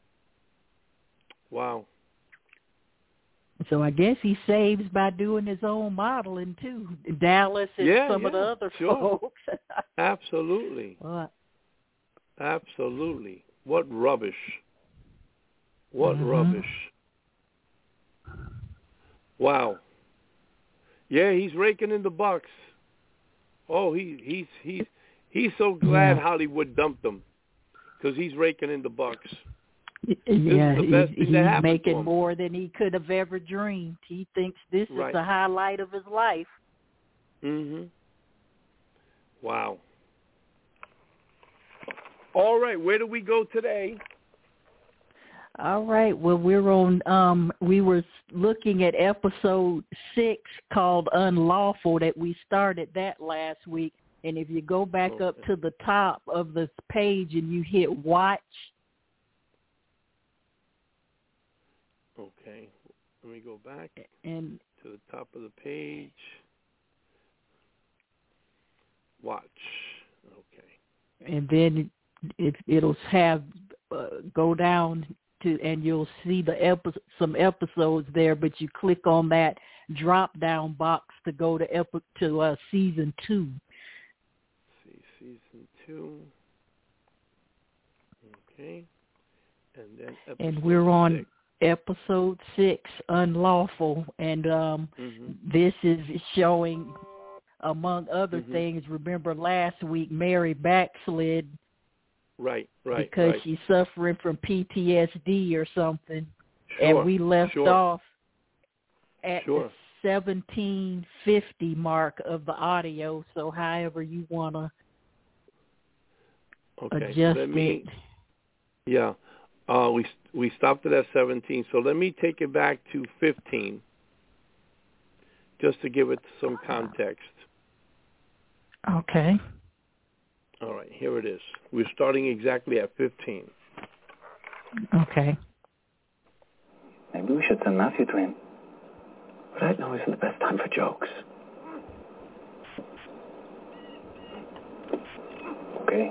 Wow. So I guess he saves by doing his own modeling too. Dallas and yeah, some yeah, of the other sure. folks. Absolutely. What? Absolutely. What rubbish. What mm-hmm. rubbish. Wow. Yeah, he's raking in the bucks. Oh, he he's he's he's so glad yeah. Hollywood dumped him because he's raking in the bucks. Yeah, he's, he's making more than he could have ever dreamed. He thinks this right. is the highlight of his life. Mhm. Wow. All right, where do we go today? All right. Well, we're on. Um, we were looking at episode six called "Unlawful" that we started that last week. And if you go back okay. up to the top of the page and you hit "Watch." Okay, let me go back and to the top of the page. Watch. Okay. And then it, it'll have uh, go down to, and you'll see the epi- some episodes there. But you click on that drop down box to go to epi- to uh, season two. Let's see, season two. Okay, and then episode and we're on. Six. Episode six, Unlawful, and um, mm-hmm. this is showing, among other mm-hmm. things, remember last week Mary backslid right, right, because right. she's suffering from P T S D or something, sure, and we left sure. off at sure. the seventeen fifty mark of the audio, so however you want to okay. adjust Let me, it. Yeah. Uh, we we stopped it at seventeen, so let me take it back to fifteen, just to give it some context. Okay. Here it is. We're starting exactly at fifteen. Okay. Maybe we should send Matthew to him. Right now isn't the best time for jokes. Okay.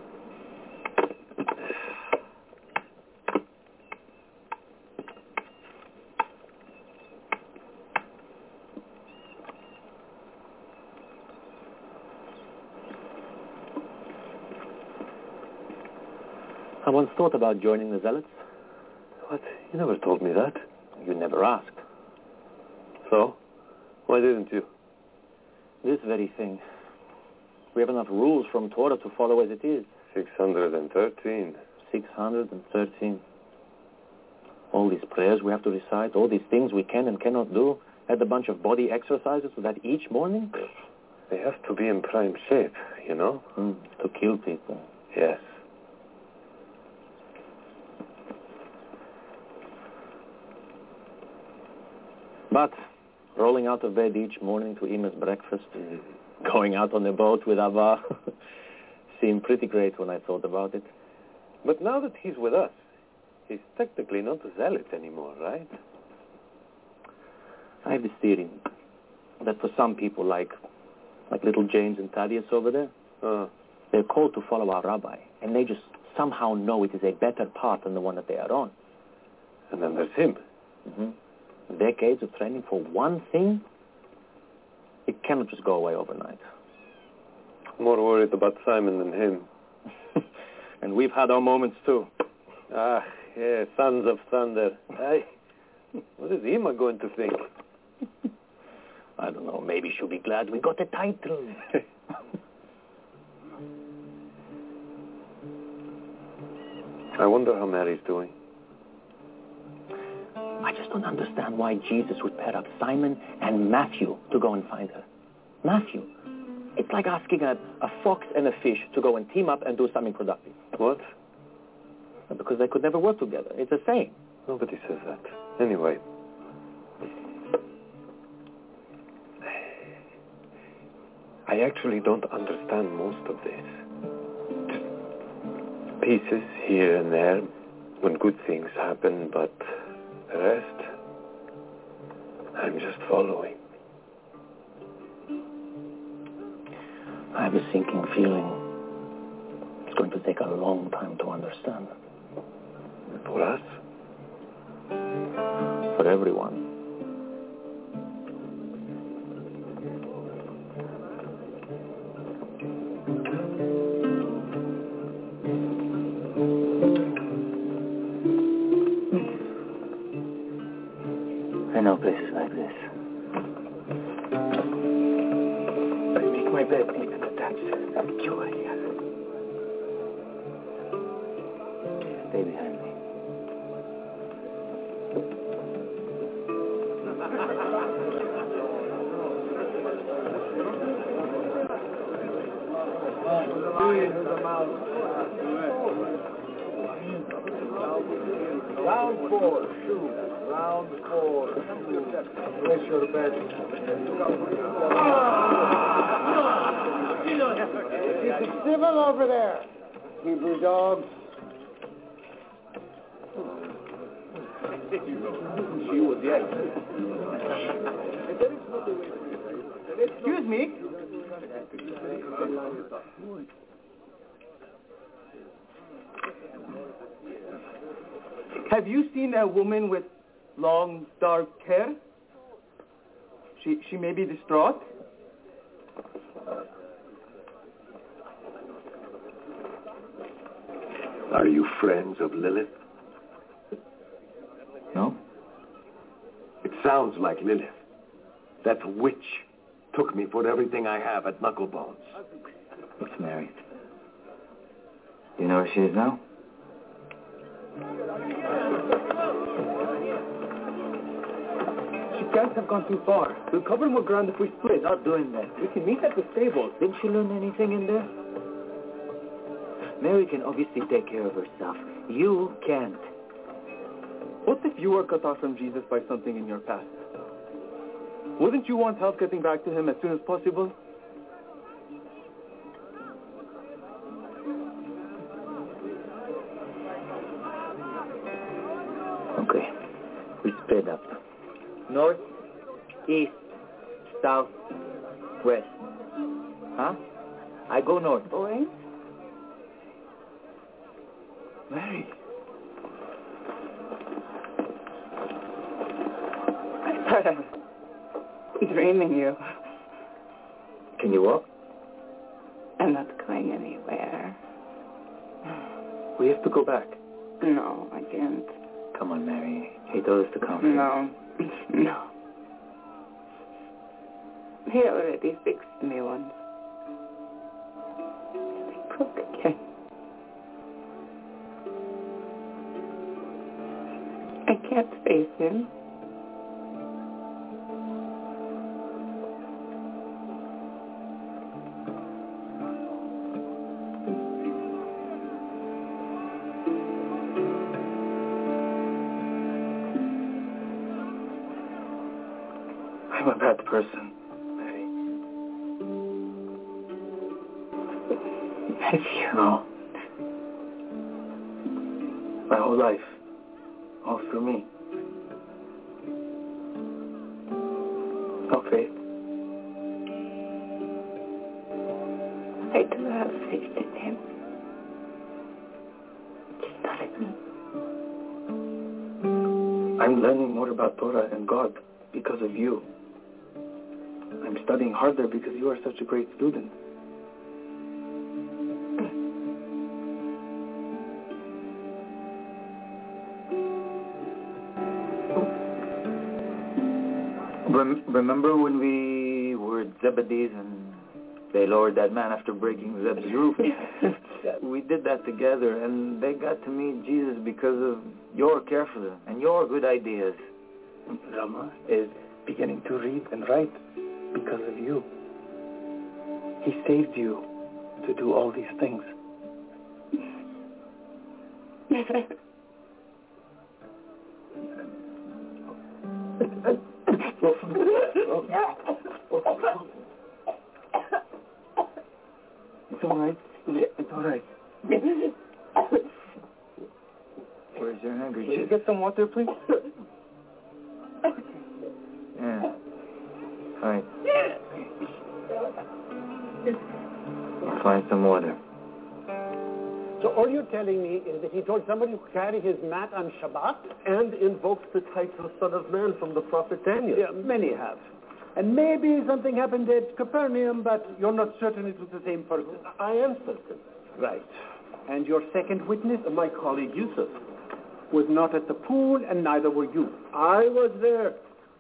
I once thought about joining the Zealots. What? You never told me that. You never asked. So? Why didn't you? This very thing. We have enough rules from Torah to follow as it is. six hundred thirteen. six hundred thirteen. All these prayers we have to recite, all these things we can and cannot do. Add a bunch of body exercises to that each morning. They have to be in prime shape, you know? Mm, to kill people. Yes. But rolling out of bed each morning to Emma's breakfast, mm. going out on the boat with Abba, seemed pretty great when I thought about it. But now that he's with us, he's technically not a zealot anymore, right? I have this theory that for some people, like like little James and Thaddeus over there, uh. they're called to follow our rabbi, and they just somehow know it is a better path than the one that they are on. And then there's him. Mm-hmm. Decades of training for one thing, it cannot just go away overnight. More worried about Simon than him. And we've had our moments too. Ah, yeah, sons of thunder. Aye. What is Emma going to think? I don't know, maybe she'll be glad we got the title. I wonder how Mary's doing. I just don't understand why Jesus would pair up Simon and Matthew to go and find her. Matthew. It's like asking a, a fox and a fish to go and team up and do something productive. What? Because they could never work together. It's a saying. Nobody says that. Anyway. I actually don't understand most of this. Just pieces here and there when good things happen, but the rest, I'm just following. I have a sinking feeling it's going to take a long time to understand. For us? For everyone. I know places like this. I make my bed neat and attached. I'm joy. Stay behind me. Round four, shoot. Round four, shoot. Place your bet. Keep it civil over there, Hebrew dogs. She was yes. Excuse me. Have you seen a woman with long, dark hair? She she may be distraught. Are you friends of Lilith? No? It sounds like Lilith. That witch took me for everything I have at Knucklebones. It's Mary. Do you know where she is now? She can't have gone too far. We'll cover more ground if we split. Not doing that. We can meet at the stable. Didn't she learn anything in there? Mary can obviously take care of herself. You can't. What if you were cut off from Jesus by something in your past? Wouldn't you want help getting back to him as soon as possible? Okay. We split up. North, east, south, west. Huh? I go north. Boy? Mary. I thought I was dreaming you. Can you walk? I'm not going anywhere. We have to go back. No, I can't. Come on, Mary. He told us to come. No. No. He already fixed me once. They broke again. I can't face him. I'm a bad person, Mary. Have you? No. My whole life. All through me. No faith. I do have faith in him. Just not in me. I'm learning more about Torah and God because of you. I'm studying harder because you are such a great student. Rem- remember when we were at Zebedee's and they lowered that man after breaking Zeb's roof? We did that together, and they got to meet Jesus because of your care for them and your good ideas. Rama is beginning to read and write because of you. He saved you to do all these things. It's all right. It's all right. Where's your handkerchief? Will you get some water, please? Yeah. Fine. I'll find some water. So all you're telling me is that he told somebody to carry his mat on Shabbat? And invokes the title Son of Man from the prophet Daniel. Yeah, many have. And maybe something happened at Capernaum, but you're not certain it was the same person. I am certain. Right. And your second witness? My colleague Yusuf. Was not at the pool, and neither were you. I was there.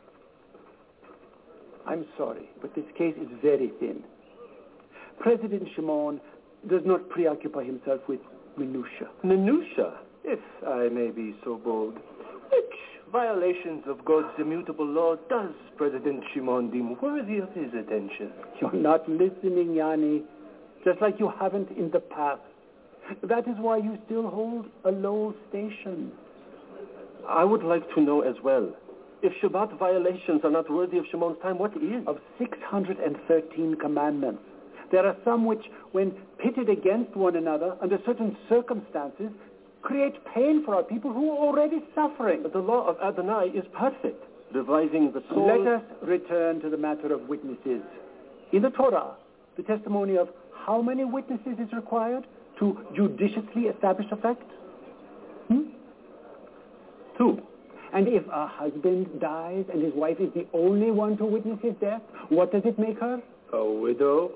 I'm sorry, but this case is very thin. President Shimon does not preoccupy himself with minutia. Minutia, if I may be so bold. Which violations of God's immutable law does President Shimon deem worthy of his attention? You're not listening, Yanni, just like you haven't in the past. That is why you still hold a low station. I would like to know as well, if Shabbat violations are not worthy of Shimon's time, what is? Of six hundred thirteen commandments, there are some which, when pitted against one another under certain circumstances, create pain for our people who are already suffering. But the law of Adonai is perfect, revising the soul. Let us return to the matter of witnesses. In the Torah, the testimony of how many witnesses is required to judiciously establish a fact? Hmm? Two. And if a husband dies and his wife is the only one to witness his death, what does it make her? A widow.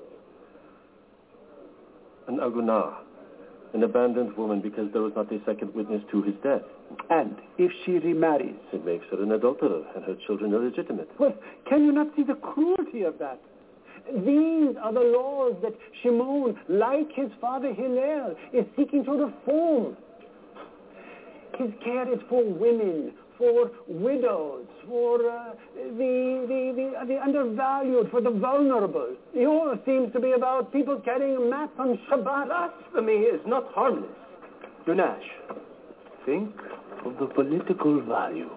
An agunah. An abandoned woman because there was not a second witness to his death. And if she remarries? It makes her an adulterer and her children illegitimate. Well, can you not see the cruelty of that? These are the laws that Shimon, like his father Hillel, is seeking to reform. His care is for women, for widows, for uh, the, the, the, the undervalued, for the vulnerable. Yours seems to be about people carrying mats on Shabbat. Blasphemy is not harmless. Yunash, think of the political value.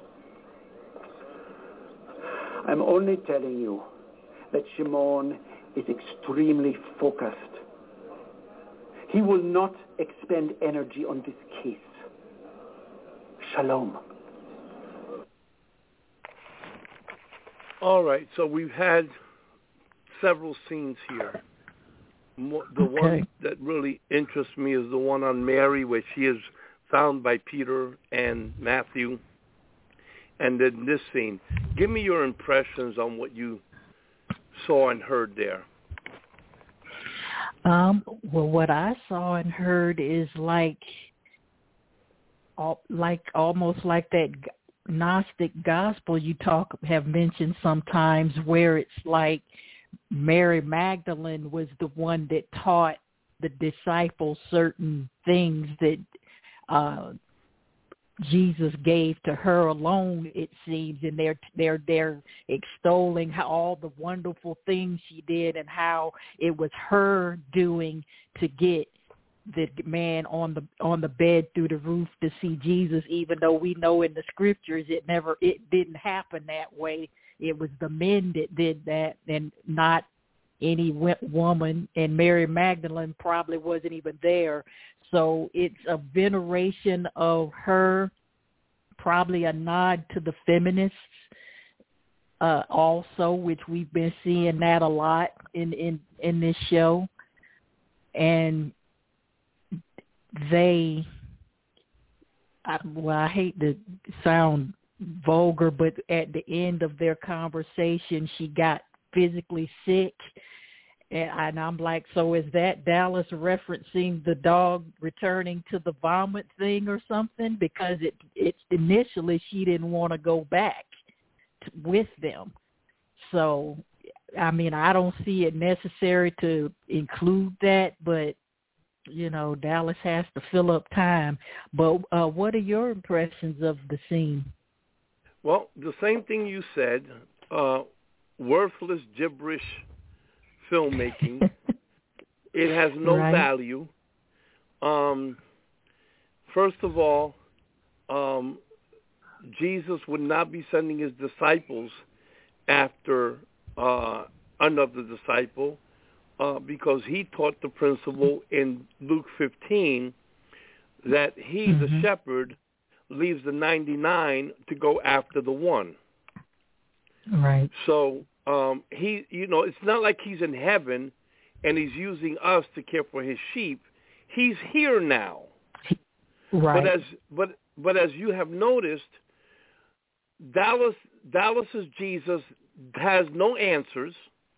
I'm only telling you that Shimon is extremely focused. He will not expend energy on this case. Shalom. All right, so we've had several scenes here. Mo- The Okay. one that really interests me is the one on Mary, where she is found by Peter and Matthew. And then this scene. Give me your impressions on what you saw and heard there. Um, well, what I saw and heard is like, al- like almost like that g- Gnostic gospel you talk have mentioned sometimes, where it's like Mary Magdalene was the one that taught the disciples certain things that uh, Jesus gave to her alone, it seems, and they're they're they're extolling how all the wonderful things she did and how it was her doing to get the man on the on the bed through the roof to see Jesus, even though we know in the scriptures it never it didn't happen that way. It was the men that did that, and not any wo- woman. And Mary Magdalene probably wasn't even there. So it's a veneration of her, probably a nod to the feminists uh, also, which we've been seeing that a lot in, in, in this show. And they, I, well, I hate to sound vulgar, but at the end of their conversation, she got physically sick. And, I, and I'm like, so is that Dallas referencing the dog returning to the vomit thing or something? Because it, it's initially she didn't want to go back to, with them. So, I mean, I don't see it necessary to include that, but, you know, Dallas has to fill up time. But uh, what are your impressions of the scene? Well, the same thing you said, uh, worthless gibberish filmmaking. It has no Right. value. Um, first of all, um, Jesus would not be sending his disciples after uh, another disciple uh, because he taught the principle in Luke fifteen that he, Mm-hmm. the shepherd, leaves the ninety-nine to go after the one. Right. So um, he, you know, it's not like he's in heaven and he's using us to care for his sheep. He's here now. Right. But as but but as you have noticed, Dallas Dallas's Jesus has no answers.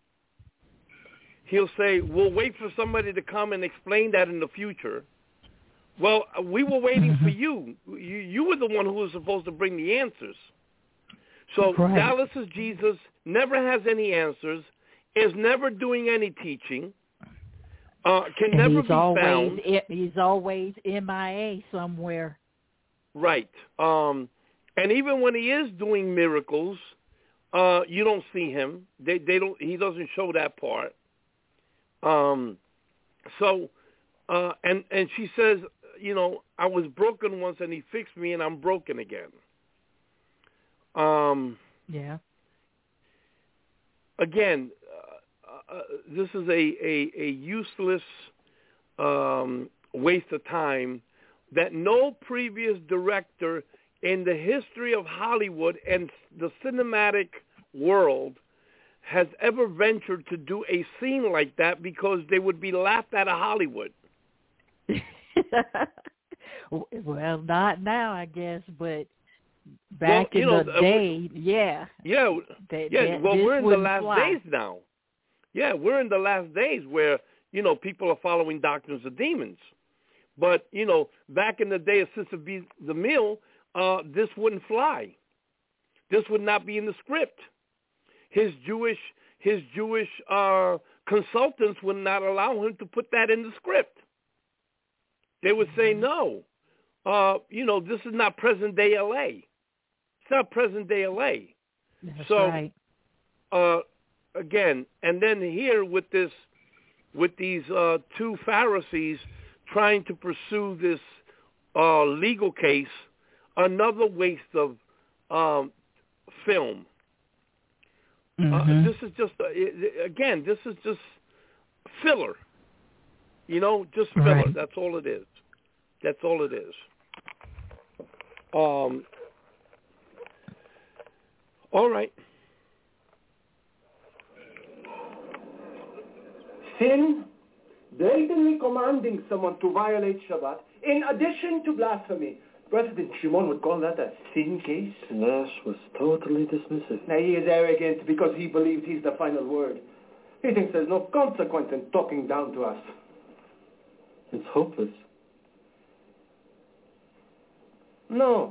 He'll say, "We'll wait for somebody to come and explain that in the future." Well, we were waiting Mm-hmm. for you. you. You were the one who was supposed to bring the answers. So Right. Dallas's Jesus never has any answers, is never doing any teaching, uh, can and never he's be always, found. He's always M I A somewhere. Right. Um, and even when he is doing miracles, uh, you don't see him. They, they don't. He doesn't show that part. Um, so, uh, and and she says, you know, I was broken once, and he fixed me, and I'm broken again. Um, Yeah. Again, uh, uh, this is a, a, a useless um, waste of time that no previous director in the history of Hollywood and the cinematic world has ever ventured to do a scene like that, because they would be laughed out of Hollywood. Well, not now, I guess, but back Well, in you know, the uh, day, yeah. Yeah, That, yeah. that, well, this we're in the wouldn't last fly. days now. Yeah, we're in the last days where, you know, people are following doctrines of demons. But, you know, back in the day of Sister B. the Mill, uh, this wouldn't fly. This would not be in the script. His Jewish his Jewish uh, consultants would not allow him to put that in the script. They would say, no, uh, you know, this is not present-day L A. It's not present-day L A. That's so, right. uh, again, and then here with this, with these uh, two Pharisees trying to pursue this uh, legal case, another waste of um, film. Mm-hmm. Uh, this is just, uh, again, this is just filler. You know, just filler. Right. That's all it is. That's all it is. Um. All right. sin, blatantly commanding someone to violate Shabbat, in addition to blasphemy. President Shimon would call that a sin case. Nash was totally dismissive. Now, he is arrogant because he believes he's the final word. He thinks there's no consequence in talking down to us. It's hopeless. No.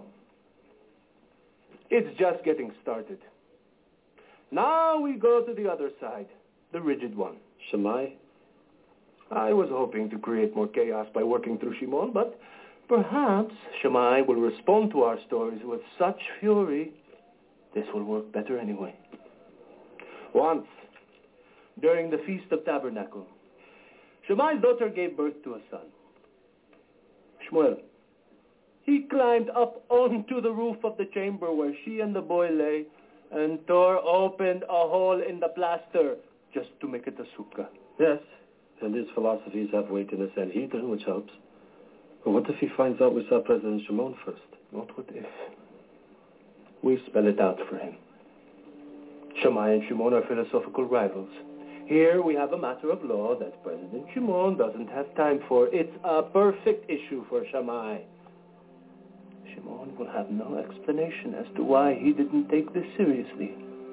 It's just getting started. Now we go to the other side, the rigid one. Shammai? I was hoping to create more chaos by working through Shimon, but perhaps Shammai will respond to our stories with such fury, this will work better anyway. Once, during the Feast of Tabernacle, Shammai's daughter gave birth to a son, Shmuel. He climbed up onto the roof of the chamber where she and the boy lay and tore open a hole in the plaster just to make it a sukkah. Yes, and his philosophies have weight in the Sanhedrin, which helps. But what if he finds out we saw President Shimon first? Not what if. We spell it out for him. Shammai and Shimon are philosophical rivals. Here we have a matter of law that President Shimon doesn't have time for. It's a perfect issue for Shammai. Shimon will have no explanation as to why he didn't take this seriously.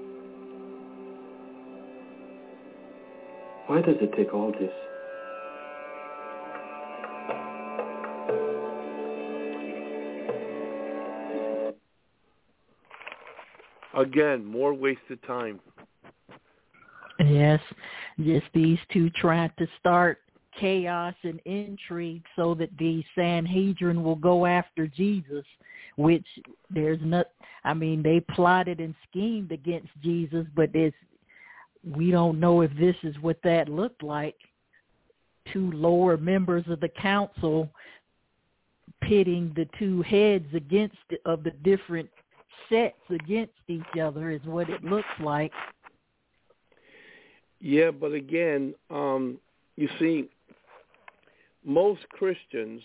Why does it take all this? Again, more wasted time. Yes, just these two trying to start chaos and intrigue so that the Sanhedrin will go after Jesus, which there's not, I mean, they plotted and schemed against Jesus, but it's, we don't know if this is what that looked like. Two lower members of the council pitting the two heads against of the different sets against each other is what it looks like. Yeah, but again, um, you see, most Christians,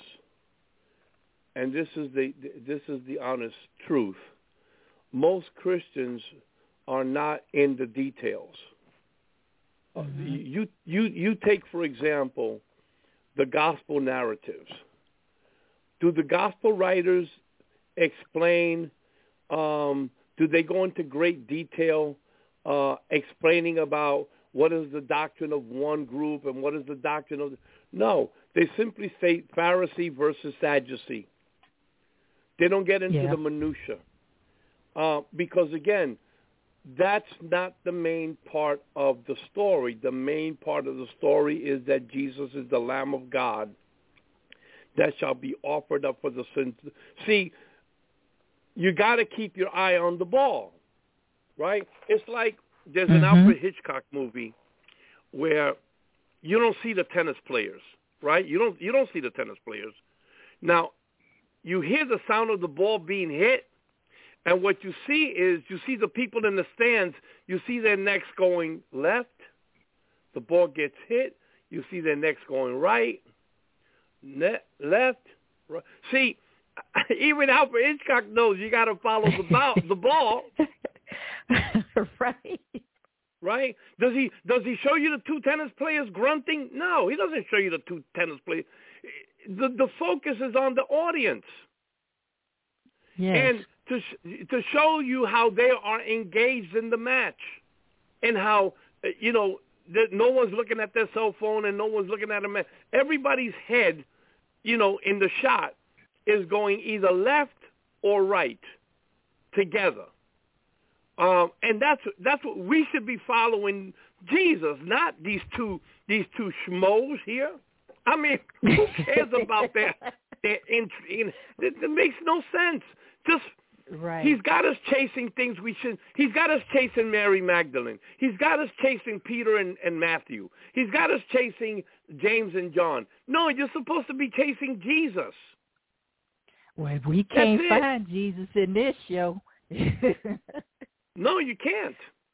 and this is the this is the honest truth, most Christians are not in the details. Mm-hmm. Uh, you you you take, for example, the gospel narratives. Do the gospel writers explain? Um, do they go into great detail uh, explaining about what is the doctrine of one group and what is the doctrine of the... No, they simply say Pharisee versus Sadducee. They don't get into yeah. the minutia. Uh, because, again, that's not the main part of the story. The main part of the story is that Jesus is the Lamb of God that shall be offered up for the sins. See, you got to keep your eye on the ball, right? It's like there's an mm-hmm. Alfred Hitchcock movie where you don't see the tennis players, right? You don't you don't see the tennis players. Now, you hear the sound of the ball being hit, and what you see is you see the people in the stands, you see their necks going left, the ball gets hit, you see their necks going right, ne- left, right. See, even Alfred Hitchcock knows you got to follow the ball. The ball. Right. Right? Does he does he show you the two tennis players grunting? No, he doesn't show you the two tennis players. The the focus is on the audience. Yes. And to to show you how they are engaged in the match, and how you know that no one's looking at their cell phone and no one's looking at them. Everybody's head, you know, in the shot is going either left or right together. Um, and that's that's what we should be following Jesus, not these two these two schmoes here. I mean, who cares about their their entry? It, it makes no sense. Just right. He's got us chasing things we should. He's got us chasing Mary Magdalene. He's got us chasing Peter and, and Matthew. He's got us chasing James and John. No, you're supposed to be chasing Jesus. Well, if we can't find Jesus in this show. No, you can't.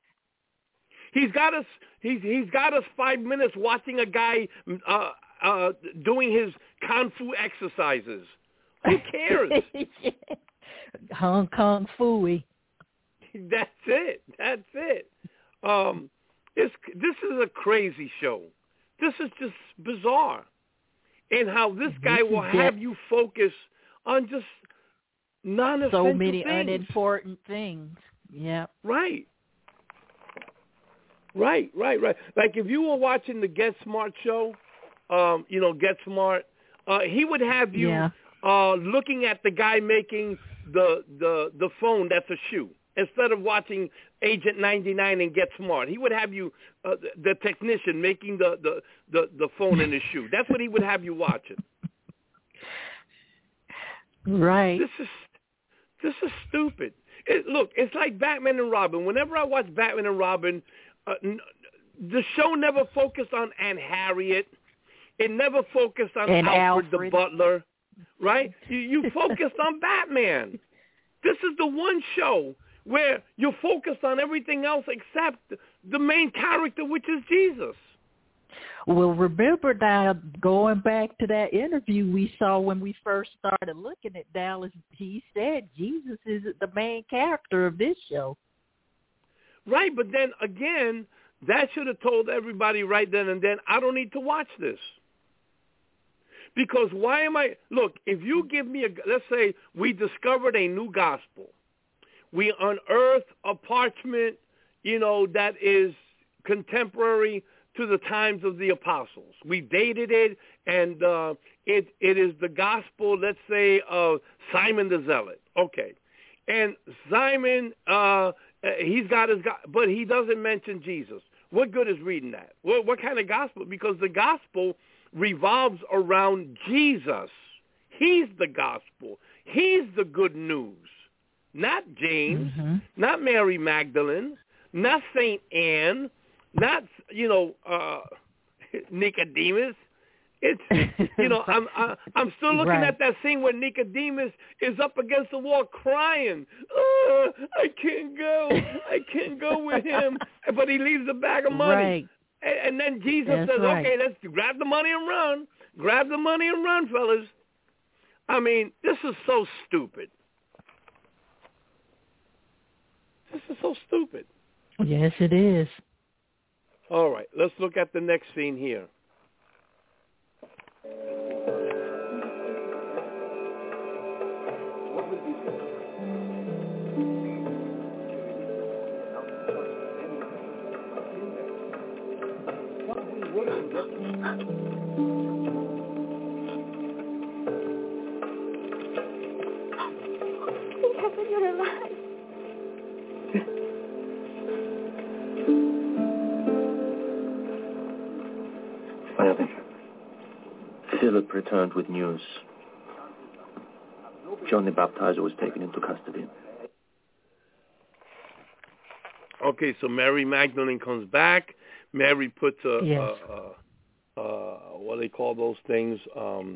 He's got us. He's he's got us five minutes watching a guy uh, uh, doing his kung fu exercises. Who cares? Hong Kong Fooey. That's it. That's it. Um, it's this is a crazy show. This is just bizarre. And how this guy This will is have that- you focus on just non-essential so many things. unimportant things. Yeah. Right. Right, right, right. Like if you were watching the Get Smart show, um, you know, Get Smart, uh, he would have you Yeah. uh, looking at the guy making the, the, the phone that's a shoe. Instead of watching Agent ninety-nine and Get Smart, he would have you, uh, the, the technician making the, the, the, the phone in his shoe. That's what he would have you watching. Right. This is this is stupid. It, look, it's like Batman and Robin. Whenever I watch Batman and Robin, uh, n- the show never focused on Aunt Harriet. It never focused on And Alfred, Alfred. the butler, right? You, you focused on Batman. This is the one show where you're focused on everything else except the main character, which is Jesus. Well, remember now, going back to that interview we saw when we first started looking at Dallas, he said Jesus is the main character of this show. Right, but then again, that should have told everybody right then and then, I don't need to watch this. Because why am I, look, if you give me a, let's say we discovered a new gospel. We unearth a parchment, you know, that is contemporary to the times of the apostles. We dated it, and uh, it it is the gospel, let's say, of Simon the Zealot. Okay. And Simon, uh, he's got his, go- but he doesn't mention Jesus. What good is reading that? What, what kind of gospel? Because the gospel revolves around Jesus. He's the gospel. He's the good news. Not James, Mm-hmm. not Mary Magdalene, not Saint Anne, not, you know, uh, Nicodemus. It's, you know, I'm I, I'm still looking Right. at that scene where Nicodemus is up against the wall crying. Oh, I can't go. I can't go with him. But he leaves a bag of money. Right. And, and then Jesus That's says, right. okay, let's grab the money and run. Grab the money and run, fellas. I mean, this is so stupid. This is so stupid. Yes, it is. All right, let's look at the next scene here. Heaven, you're alive. Father, Philip returned with news. John the Baptizer was taken into custody. Okay, so Mary Magdalene comes back. Mary puts a, Yes. a, a, a what do they call those things? Um,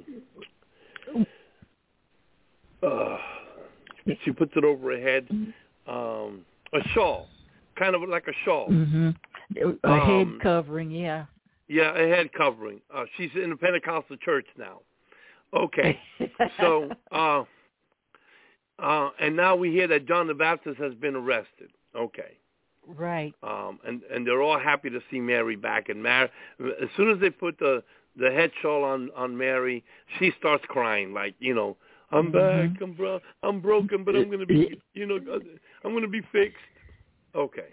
uh, she puts it over her head, um, a shawl, kind of like a shawl. Mm-hmm. A Um, head covering, yeah. Yeah, a head covering. Uh, she's in the Pentecostal church now. Okay, so uh, uh, and now we hear that John the Baptist has been arrested. Okay. Right. Um, and, and they're all happy to see Mary back. And Mary, as soon as they put the, the head shawl on, on Mary, she starts crying like, you know, I'm Mm-hmm. back, I'm bro- I'm broken, but I'm going to be, you know, I'm going to be fixed. Okay.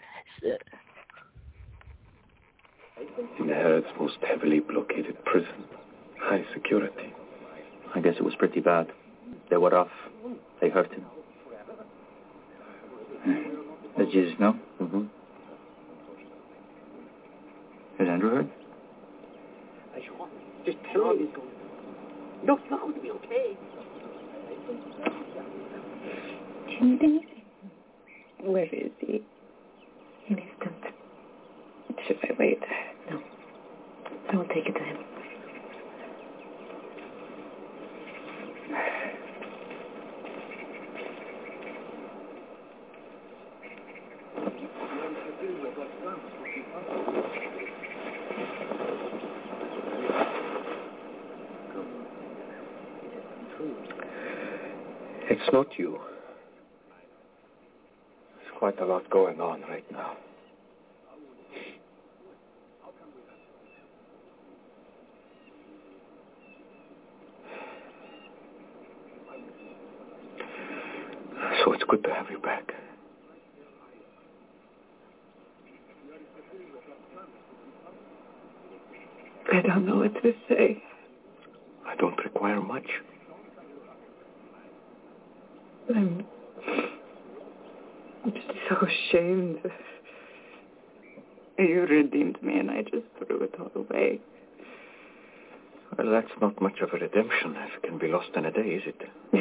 In Herod's most heavily blockaded prison. High security. I guess it was pretty bad. They were rough. They hurt him. Does Jesus know? Mm-hmm. Has Andrew heard? Just tell him he's going. No, it's not going to be okay. Do you need anything? Where is he? An instant. Should I wait? No. I will take it to him. It's not you. There's quite a lot going on right now. So it's good to have you back. I don't know what to say. I don't require much. I'm just so ashamed. You redeemed me and I just threw it all away. Well, that's not much of a redemption if it can be lost in a day, is it?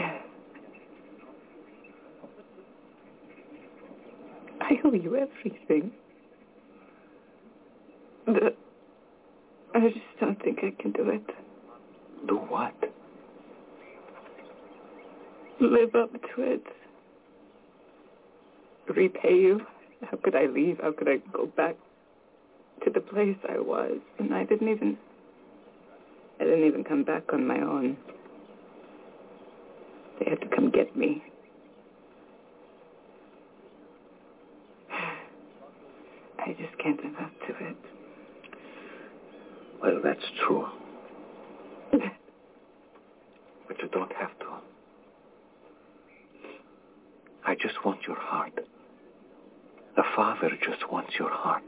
I owe you everything. But I just don't think I can do it. Do what? Live up to it. Repay you. How could I leave? How could I go back to the place I was? And I didn't even... I didn't even come back on my own. They had to come get me. I just can't live up to it. Well, that's true. But you don't have to. I just want your heart. The Father just wants your heart.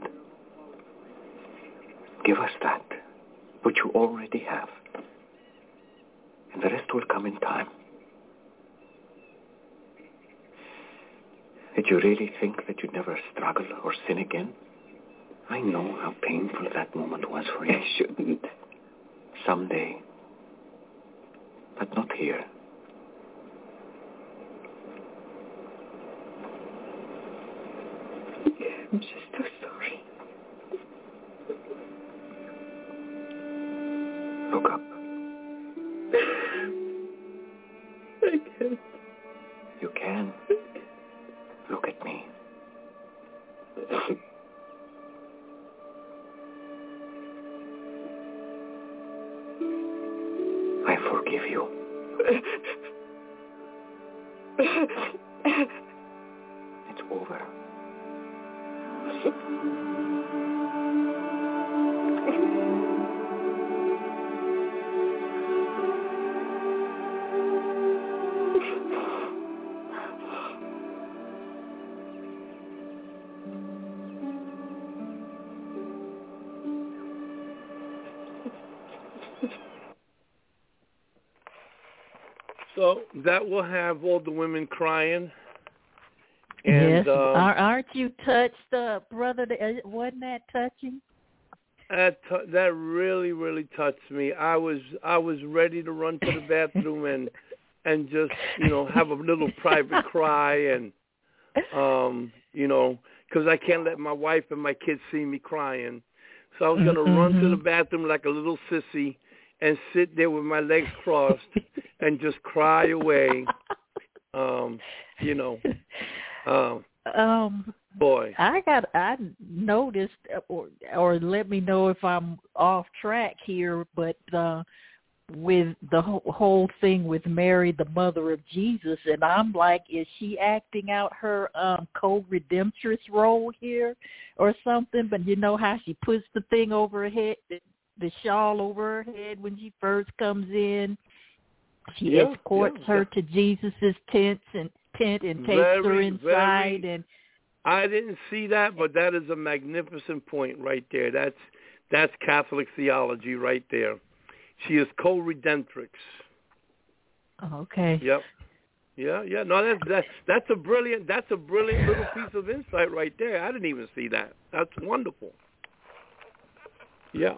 Give us that, which you already have. And the rest will come in time. Did you really think that you'd never struggle or sin again? I know how painful that moment was for you. I shouldn't. Someday. But not here. I'm just so sorry. Look up. I can't. You can. Look at me. I forgive you. It's over. So that will have all the women crying. And, yes, um, aren't you touched, uh, brother? Wasn't that touching? That t- that really really touched me. I was I was ready to run to the bathroom and and just you know have a little private cry and um you know because I can't let my wife and my kids see me crying. So I was gonna mm-hmm. run to the bathroom like a little sissy and sit there with my legs crossed and just cry away. Um, you know. Um, um, boy, I got. I noticed, or or let me know if I'm off track here, but uh, with the whole, whole thing with Mary, the mother of Jesus, and I'm like, is she acting out her um, co-redemptress role here, or something? But you know how she puts the thing over her head, the, the shawl over her head when she first comes in. She yeah, escorts yeah, her yeah. to Jesus's tent and tent and takes very, her inside. Very, and I didn't see that, but that is a magnificent point right there. That's that's Catholic theology right there. She is co-redemptrix. Okay. Yep. Yeah, yeah. No, that's that, that's a brilliant that's a brilliant little piece of insight right there. I didn't even see that. That's wonderful. Yeah.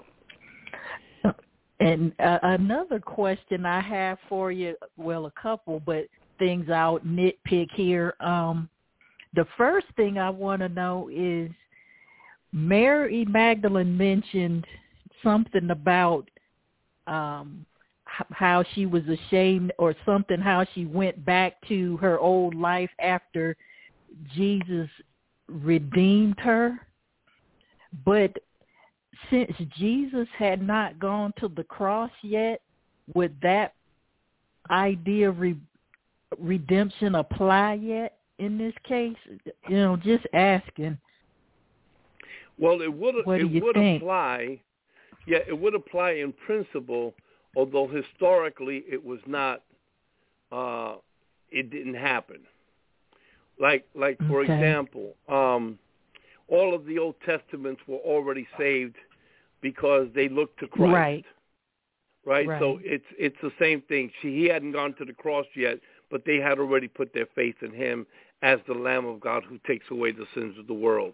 And uh, another question I have for you, well, a couple, but things I'll nitpick here. Um, the first thing I want to know is Mary Magdalene mentioned something about um, h- how she was ashamed or something, how she went back to her old life after Jesus redeemed her. But since Jesus had not gone to the cross yet, would that idea of re- redemption apply yet in this case? You know, just asking. Well, it would what do it you would think? apply. Yeah, it would apply in principle, although historically it was not. Uh, it didn't happen. Like, like for okay. example, um, all of the Old Testaments were already saved because they looked to Christ. Right. Right. Right. So it's it's the same thing. She, he hadn't gone to the cross yet, but they had already put their faith in him as the Lamb of God who takes away the sins of the world.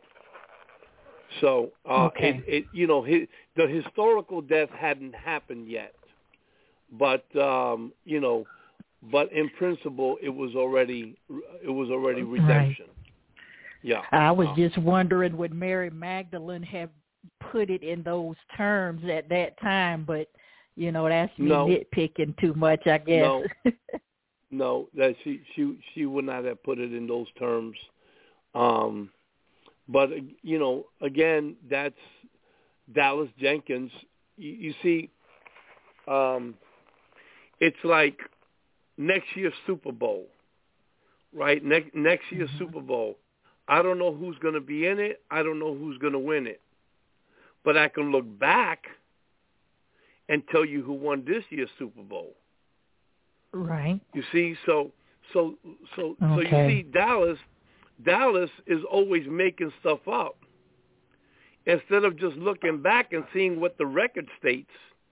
So, uh, okay. it, it, you know, his, the historical death hadn't happened yet, but um, you know, but in principle, it was already it was already redemption. Right. Yeah. I was uh, just wondering, would Mary Magdalene have put it in those terms at that time? But you know, that's me no, nitpicking too much, I guess. No, no, that she she she would not have put it in those terms. Um, but you know, again, that's Dallas Jenkins. You, you see, um, it's like next year's Super Bowl, right? Next next year's mm-hmm. Super Bowl. I don't know who's going to be in it. I don't know who's going to win it. But I can look back and tell you who won this year's Super Bowl. Right. You see, so so so okay. so you see, Dallas Dallas is always making stuff up instead of just looking back and seeing what the record states.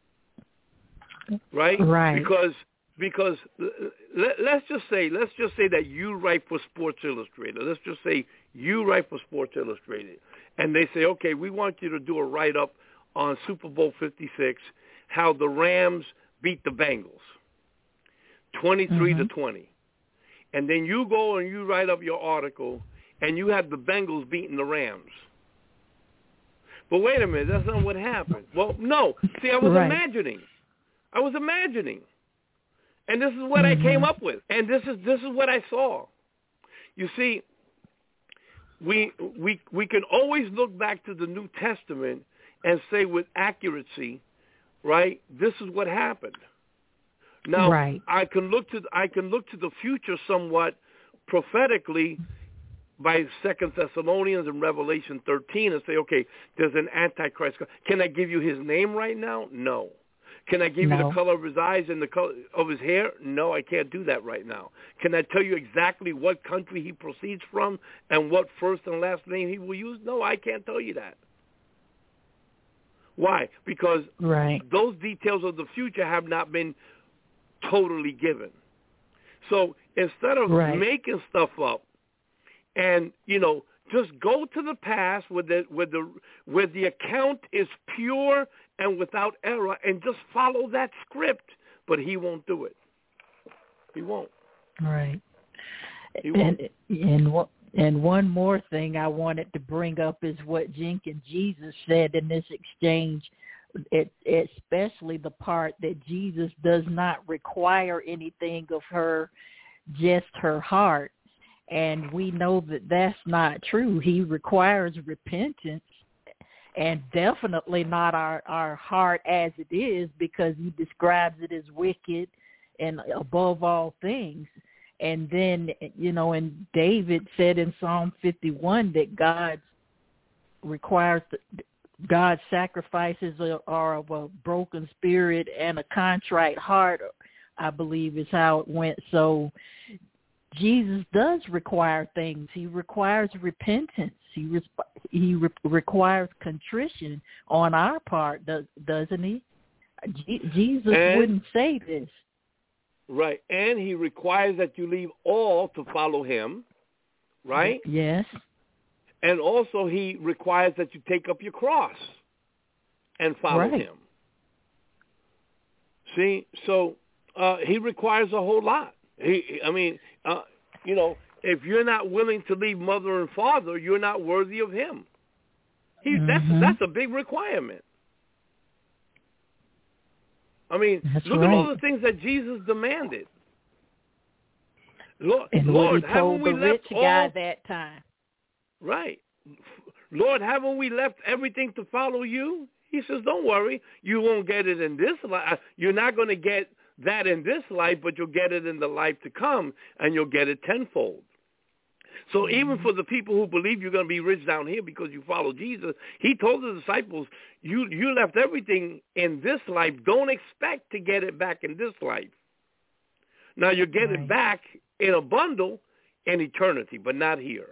Right. Right. Because because let, let's just say let's just say that you write for Sports Illustrated. Let's just say you write for Sports Illustrated, and they say, okay, we want you to do a write-up on Super Bowl fifty-six, how the Rams beat the Bengals, twenty-three mm-hmm. to twenty. And then you go and you write up your article, and you have the Bengals beating the Rams. But wait a minute, that's not what happened. Well, no. See, I was right. imagining. I was imagining. And this is what mm-hmm. I came up with. And this is this is what I saw. You see, we we we can always look back to the New Testament and say with accuracy, right, this is what happened. Now, right. I can look to I can look to the future somewhat prophetically by Second Thessalonians and Revelation thirteen and say, okay, there's an Antichrist. Can I give you his name right now? No. Can I give no. you the color of his eyes and the color of his hair? No, I can't do that right now. Can I tell you exactly what country he proceeds from and what first and last name he will use? No, I can't tell you that. Why? Because right. those details of the future have not been totally given. So instead of right. making stuff up and, you know, just go to the past where the, where the, where the account is pure and without error and just follow that script. But he won't do it. He won't. Right. He won't. And, and, and one more thing I wanted to bring up is what Jenkins Jesus said in this exchange. It, especially the part that Jesus does not require anything of her, just her heart. And we know that that's not true. He requires repentance, and definitely not our, our heart as it is, because he describes it as wicked and above all things. And then, you know, and David said in Psalm fifty-one that God requires the, God's sacrifices are of a broken spirit and a contrite heart, I believe is how it went. So Jesus does require things. He requires repentance. He re- he re- requires contrition on our part, does, doesn't he? G- Jesus and, wouldn't say this. Right. And he requires that you leave all to follow him, right? Yes. And also he requires that you take up your cross and follow right. him. See, so uh, he requires a whole lot. He, I mean, uh, you know, if you're not willing to leave mother and father, you're not worthy of him. He, mm-hmm. that's that's a big requirement. I mean, that's look right. at all the things that Jesus demanded. Lord, and Lord what he told haven't we the rich left guy all that time? Right. Lord, haven't we left everything to follow you? He says, don't worry. You won't get it in this life. You're not going to get that in this life, but you'll get it in the life to come, and you'll get it tenfold. So mm-hmm. even for the people who believe you're going to be rich down here because you follow Jesus, he told the disciples, you, you left everything in this life. Don't expect to get it back in this life. Now, you get right. it back in a bundle in eternity, but not here.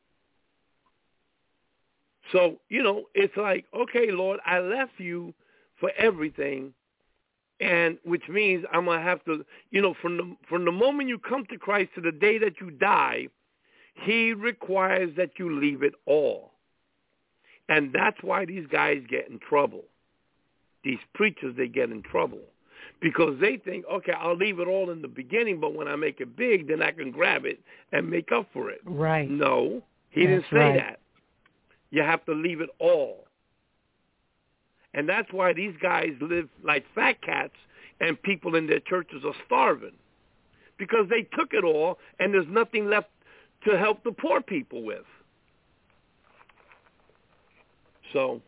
So, you know, it's like, okay, Lord, I left you for everything, and which means I'm going to have to, you know, from the, from the moment you come to Christ to the day that you die, he requires that you leave it all. And that's why these guys get in trouble. These preachers, they get in trouble. Because they think, okay, I'll leave it all in the beginning, but when I make it big, then I can grab it and make up for it. Right. No, he That's didn't say right. that. You have to leave it all. And that's why these guys live like fat cats and people in their churches are starving. Because they took it all and there's nothing left to help the poor people with. So,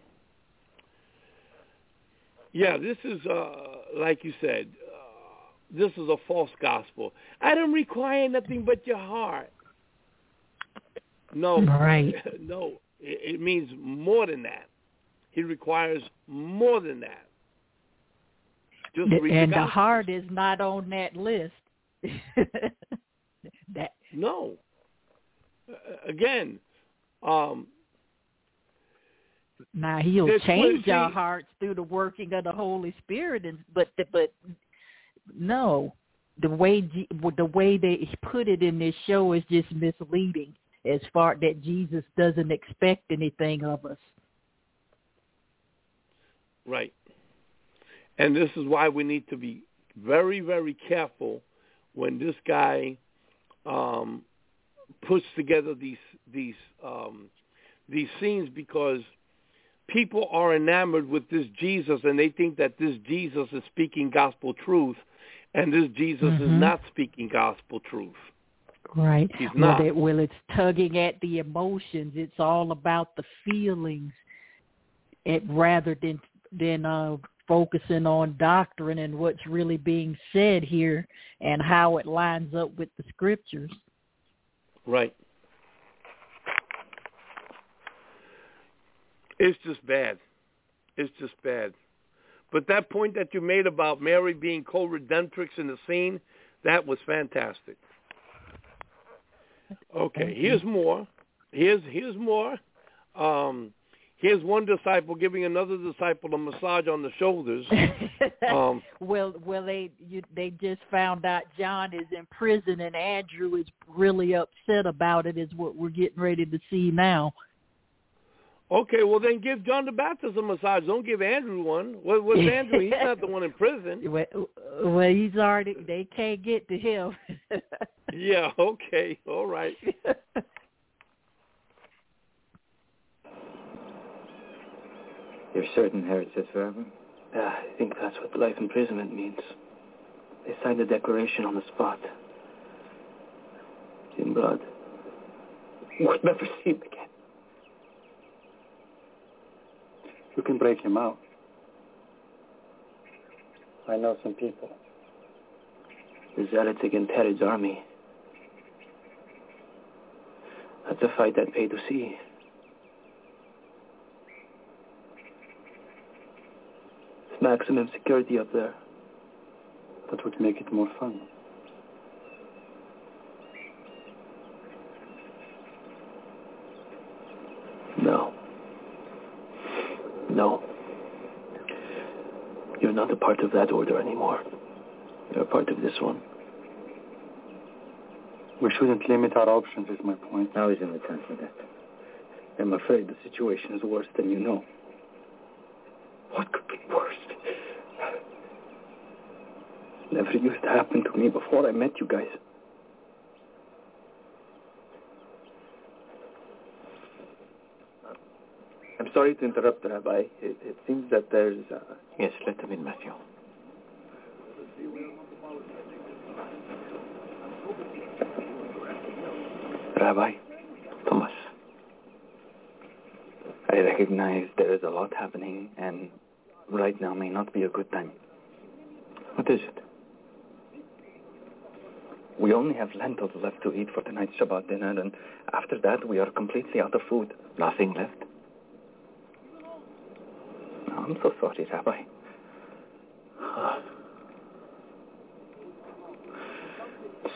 yeah, this is, uh, like you said, uh, this is a false gospel. I don't require nothing but your heart. No, right. no, it, it means more than that. He requires more than that. Just read and the, the heart is not on that list. that No. Uh, again, um, now he'll There's change plenty- our hearts through the working of the Holy Spirit, and but but no, the way G- the way they put it in this show is just misleading. As far that Jesus doesn't expect anything of us. Right. And this is why we need to be very, very careful when this guy um, puts together these these um, these scenes, because people are enamored with this Jesus and they think that this Jesus is speaking gospel truth, and this Jesus mm-hmm. is not speaking gospel truth. Right. He's well, not. It, well, it's tugging at the emotions. It's all about the feelings, it rather than than uh, focusing on doctrine and what's really being said here and how it lines up with the scriptures. Right. It's just bad. It's just bad. But that point that you made about Mary being co-redemptrix in the scene, that was fantastic. Okay, here's more. Here's here's more. Um, here's one disciple giving another disciple a massage on the shoulders. um, well, well, they you, they just found out John is in prison, and Andrew is really upset about it. Is what we're getting ready to see now. Okay, well then give John the Baptist a massage. Don't give Andrew one. What, what's Andrew? He's not the one in prison. Well, well, he's already. They can't get to him. Yeah. Okay. All right. You're certain Herod says forever? Yeah, I think that's what life imprisonment means. They signed the declaration on the spot. In blood. We'll never see him again. You can break him out. I know some people. The zealots against Herod's army. That's a fight I'd pay to see. It's maximum security up there. That would make it more fun. No. No. You're not a part of that order anymore. You're a part of this one. We shouldn't limit our options, is my point. Now isn't the time for that. I'm afraid the situation is worse than you know. What could be worse? Never used to happen to me before I met you guys. I'm sorry to interrupt, Rabbi. It, it seems that there's... Uh... Yes, let them in, Matthew. Rabbi. Thomas. I recognize there is a lot happening, and right now may not be a good time. What is it? We only have lentils left to eat for tonight's Shabbat dinner, and after that we are completely out of food. Nothing left. I'm so sorry, Rabbi.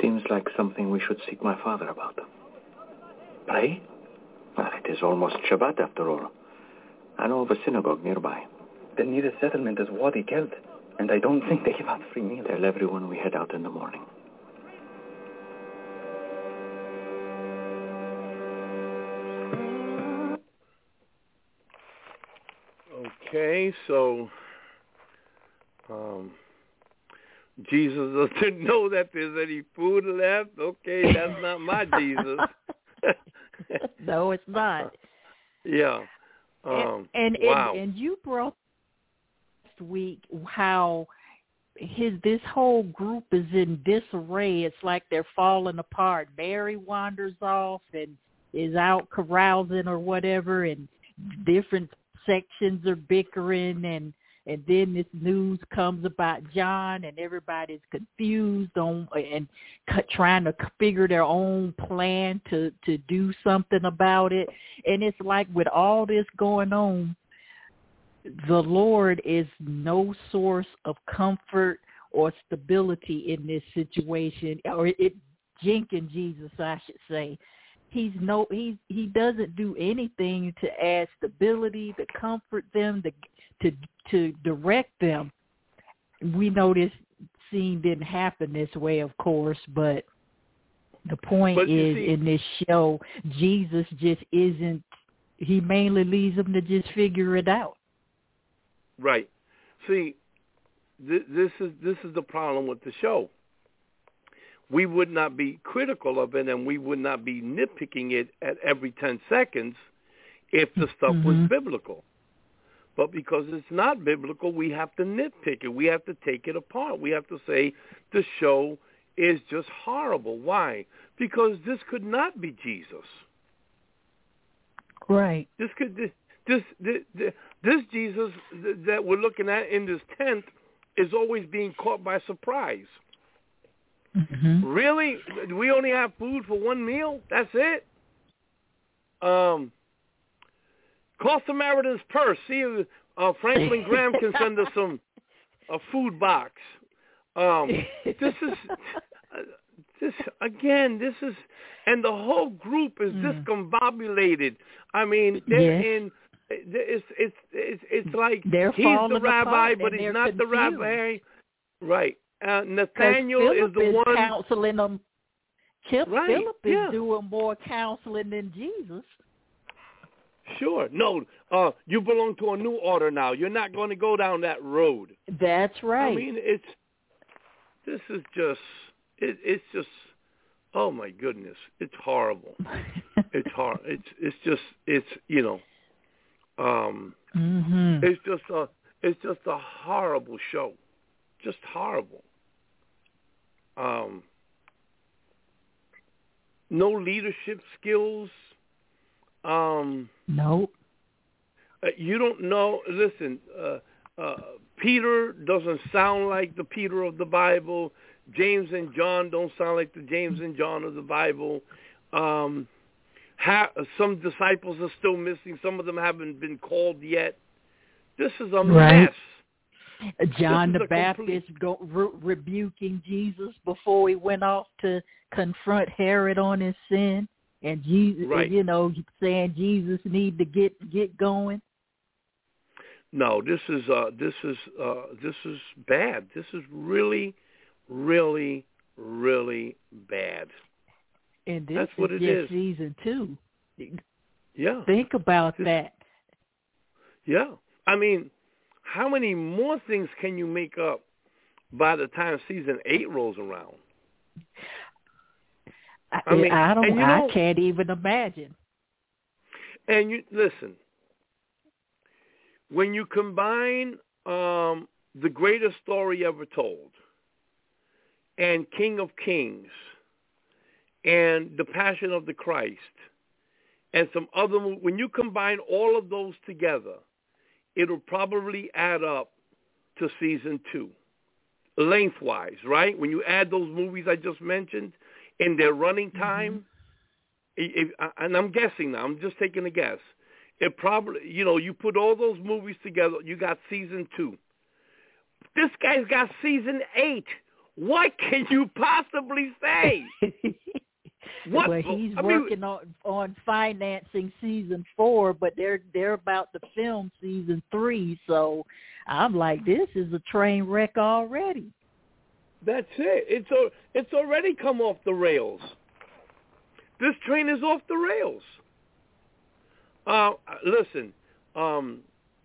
Seems like something we should seek my father about. Pray? Well, it is almost Shabbat after all. I know of a synagogue nearby. The nearest settlement is Wadi Geld, and I don't think they give out free meals. Tell everyone we head out in the morning. Okay, so um, Jesus doesn't know that there's any food left. Okay, that's not my Jesus. No, it's not. Yeah. Um, and, and, wow. and and you brought last week how his this whole group is in disarray. It's like they're falling apart. Mary wanders off and is out carousing or whatever, and different sections are bickering, and and then this news comes about John, and everybody's confused on and trying to figure their own plan to, to do something about it. And it's like with all this going on, the Lord is no source of comfort or stability in this situation, or it, Jenkins Jesus, I should say. He's no, he he doesn't do anything to add stability, to comfort them, to to to direct them. We know this scene didn't happen this way, of course, but the point but is, see, in this show, Jesus just isn't. He mainly leaves them to just figure it out. Right. See, th- this is this is the problem with the show. We would not be critical of it, and we would not be nitpicking it at every ten seconds if the stuff mm-hmm. was biblical. But because it's not biblical, we have to nitpick it. We have to take it apart. We have to say the show is just horrible. Why? Because this could not be Jesus. Right. This could this this this, this Jesus that we're looking at in this tent is always being caught by surprise. Mm-hmm. Really? We only have food for one meal? That's it? Um, call Samaritan's Purse. See if uh, Franklin Graham can send us some a food box. Um, this is uh, this again. This is, and the whole group is mm. discombobulated. I mean, they're yes. in. It's it's it's it's like they're he's the rabbi, but he's not confused. the rabbi. Right. Uh, Nathaniel is the is one counseling them. Philip right, is yeah. doing more counseling than Jesus. Sure. No, uh, you belong to a new order now. You're not going to go down that road. That's right. I mean, it's this is just it, it's just oh my goodness, it's horrible. it's hard. It's it's just it's you know, um, mm-hmm. it's just a it's just a horrible show. Just horrible. Um, no leadership skills. Um, nope. Uh, you don't know. Listen, uh, uh, Peter doesn't sound like the Peter of the Bible. James and John don't sound like the James and John of the Bible. Um, ha- some disciples are still missing. Some of them haven't been called yet. This is a right. mess. John the Baptist go, re- rebuking Jesus before he went off to confront Herod on his sin, and Jesus, right. you know, saying Jesus need to get get going. No, this is uh, this is uh, this is bad. This is really, really, really bad. And this That's is what it just is. season two. Yeah. Think about this, that. Yeah, I mean. How many more things can you make up by the time season eight rolls around? I, I mean, I don't. You know, I can't even imagine. And you listen. When you combine um, the greatest story ever told, and King of Kings, and The Passion of the Christ, and some other, when you combine all of those together, it'll probably add up to season two, lengthwise, right? When you add those movies I just mentioned in their running time, mm-hmm. if, and I'm guessing now, I'm just taking a guess, it probably, you know, you put all those movies together, you got season two. This guy's got season eight What can you possibly say? What? Well, he's I working mean, on on financing season four, but they're they're about to film season three. So I'm like, this is a train wreck already. That's it. It's a, it's already come off the rails. This train is off the rails. Uh, listen, um,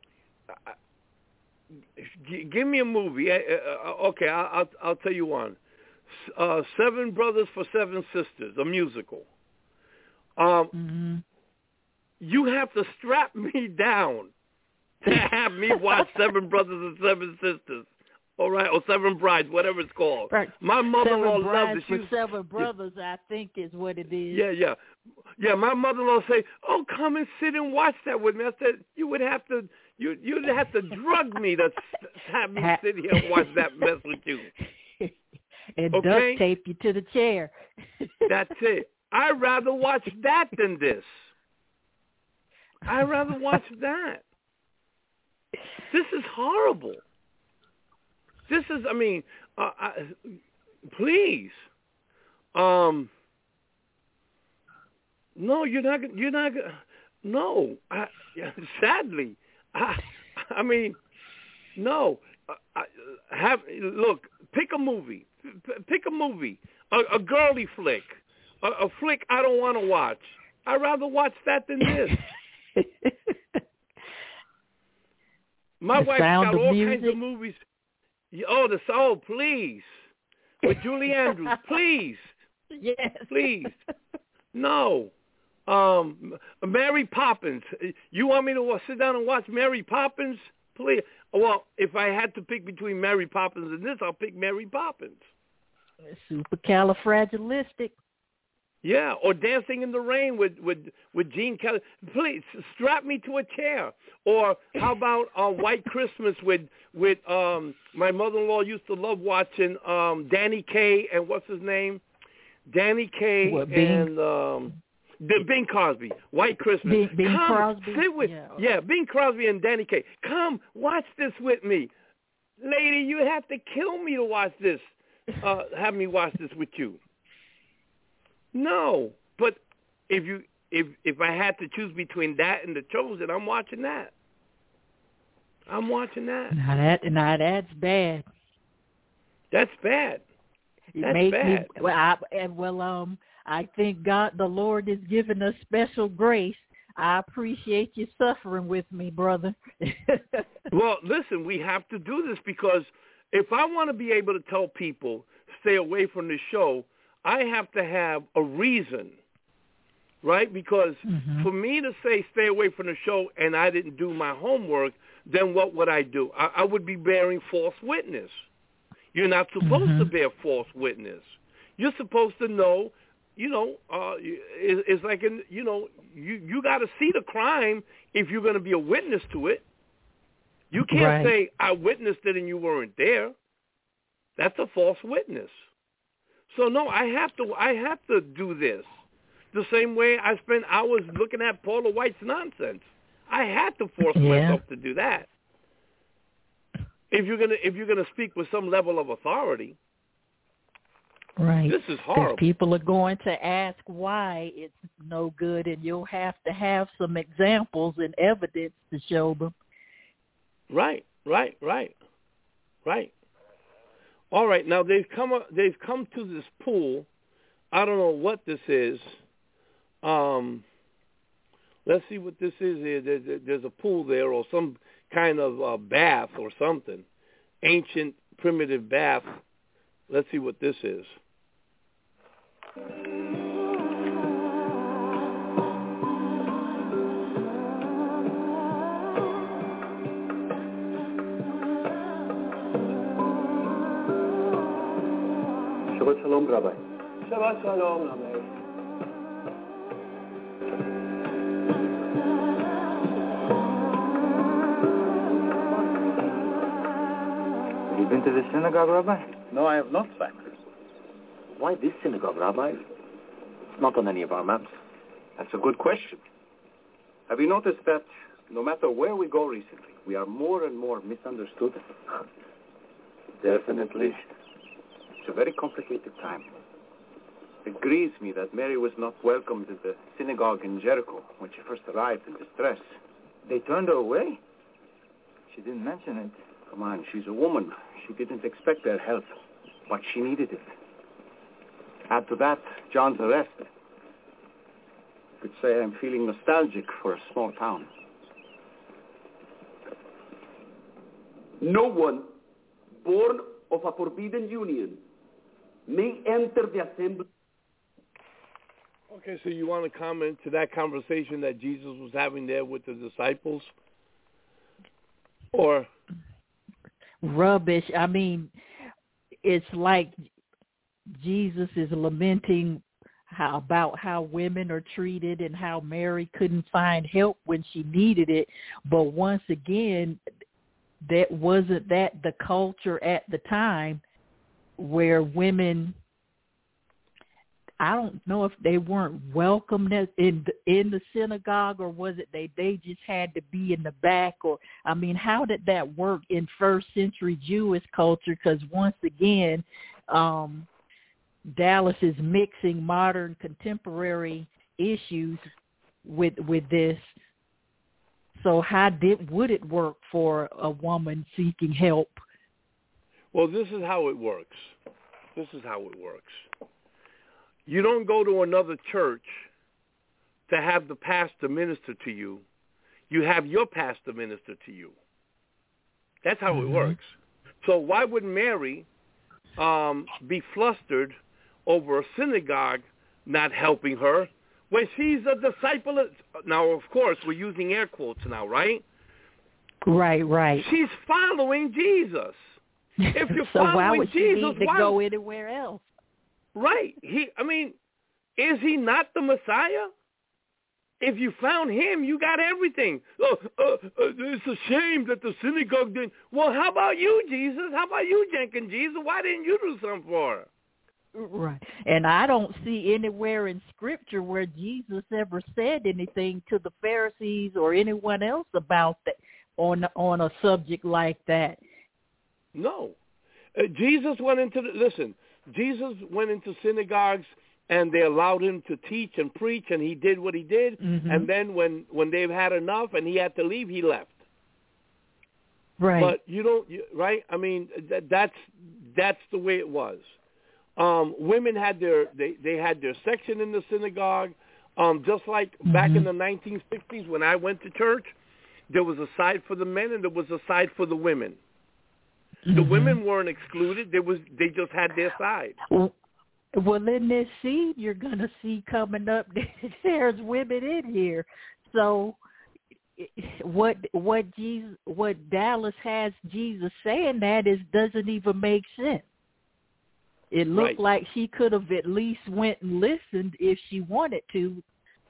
g- give me a movie. Uh, uh, okay, I'll, I'll I'll tell you one. Uh, Seven Brothers for Seven Sisters, a musical. Um, mm-hmm. You have to strap me down to have me watch Seven Brothers and Seven Sisters. All right, or Seven Brides, whatever it's called. Right. My mother-in-law Seven Brides loves it. for She's, Seven Brothers, yeah. I think is what it is. Yeah, yeah. Yeah, my mother-in-law say, "Oh, come and sit and watch that with me." I said, "You would have to, you you'd have to drug me to have me sit here and watch that mess with you." And okay? duct tape you to the chair. That's it. I'd rather watch that than this. I'd rather watch that. This is horrible. This is, I mean, uh, I, please. Um, no, you're not. You're not. No, I, sadly, I, I mean, no. I, have look. Pick a movie. Pick a movie. A, a girly flick. A, a flick I don't want to watch. I'd rather watch that than this. My the wife's got all music. kinds of movies. Oh, the oh, please, with Julie Andrews, please, yes, please, no, um, Mary Poppins. You want me to sit down and watch Mary Poppins? Please. Well, if I had to pick between Mary Poppins and this, I'll pick Mary Poppins. Supercalifragilistic. Yeah, or Dancing in the Rain with with with Gene Kelly. Please strap me to a chair. Or how about uh, White Christmas with with um my mother-in-law used to love watching um Danny Kaye and what's his name, Danny Kaye what, and um the Bing Crosby. White Christmas. Bing, Bing Come Crosby. sit with yeah. yeah Bing Crosby and Danny Kaye. Come watch this with me, lady. You have to kill me to watch this. Uh, have me watch this with you. No, but if you if if I had to choose between that and The Chosen, I'm watching that. I'm watching that. Now that now that's bad. That's bad. It That's made bad. Me, well, I, and well, um, I think God, the Lord, is giving us special grace. I appreciate you suffering with me, brother. Well, listen, we have to do this because if I want to be able to tell people stay away from the show, I have to have a reason, right? Because mm-hmm. for me to say stay away from the show and I didn't do my homework, then what would I do? I, I would be bearing false witness. You're not supposed mm-hmm. to bear false witness. You're supposed to know, you know, uh, it, it's like, in, you know, you, you got to see the crime if you're going to be a witness to it. You can't right. say, I witnessed it and you weren't there. That's a false witness. So, no, I have to I have to do this. The same way I spent hours looking at Paula White's nonsense. I had to force yeah. myself to do that. If you're gonna if you're gonna speak with some level of authority, right? This is horrible. People are going to ask why it's no good, and you'll have to have some examples and evidence to show them. Right, right, right, right. All right, now they've come they've come to this pool. I don't know what this is. Um, let's see what this is here. There's, there's a pool there or some kind of uh, bath or something. Ancient, primitive bath. Let's see what this is. Shabbat Shalom, Rabbi. Shabbat Shalom, Rabbi. Have you been to the synagogue, Rabbi? No, I have not, Factor. Why this synagogue, Rabbi? It's not on any of our maps. That's a good question. Have you noticed that no matter where we go recently, we are more and more misunderstood? Definitely. a very complicated time. It grieves me that Mary was not welcomed at the synagogue in Jericho when she first arrived in distress. They turned her away? She didn't mention it. Come on, she's a woman. She didn't expect their help, but she needed it. Add to that John's arrest. You could say I'm feeling nostalgic for a small town. No one born of a forbidden union may enter the assembly. Okay, so you want to comment to that conversation that Jesus was having there with the disciples? Or rubbish. I mean, it's like Jesus is lamenting how about how women are treated and how Mary couldn't find help when she needed it. But once again, that wasn't that the culture at the time where women, I don't know if they weren't welcomed in the, in the synagogue, or was it they, they just had to be in the back? Or, I mean, how did that work in first century Jewish culture? Because once again, um, Dallas is mixing modern contemporary issues with with this. So how did would it work for a woman seeking help? Well, this is how it works. This is how it works. You don't go to another church to have the pastor minister to you. You have your pastor minister to you. That's how mm-hmm. it works. So why would Mary um, be flustered over a synagogue not helping her when she's a disciple of, now, of course, we're using air quotes now, right? Right, right. She's following Jesus. If you're so following why would Jesus, she need to why go anywhere else? Right. He, I mean, is he not the Messiah? If you found him, you got everything. Oh, uh, uh, it's a shame that the synagogue didn't. Well, how about you, Jesus? How about you, Jenkins Jesus? Why didn't you do something for her? Right. And I don't see anywhere in Scripture where Jesus ever said anything to the Pharisees or anyone else about that on on a subject like that. No. Uh, Jesus went into the, listen, Jesus went into synagogues and they allowed him to teach and preach, and he did what he did. Mm-hmm. And then when, when they've had enough and he had to leave, he left. Right. But you don't, you, right? I mean, that, that's that's the way it was. Um, women had their they, they had their section in the synagogue, um, just like mm-hmm. back in the nineteen sixties when I went to church. There was a side for the men and there was a side for the women. Mm-hmm. The women weren't excluded. There was they just had their side. Well, well, in this seed you're going to see coming up, there's women in here. So what what Jesus what Dallas has Jesus saying that is doesn't even make sense. It looked right. like she could have at least went and listened if she wanted to,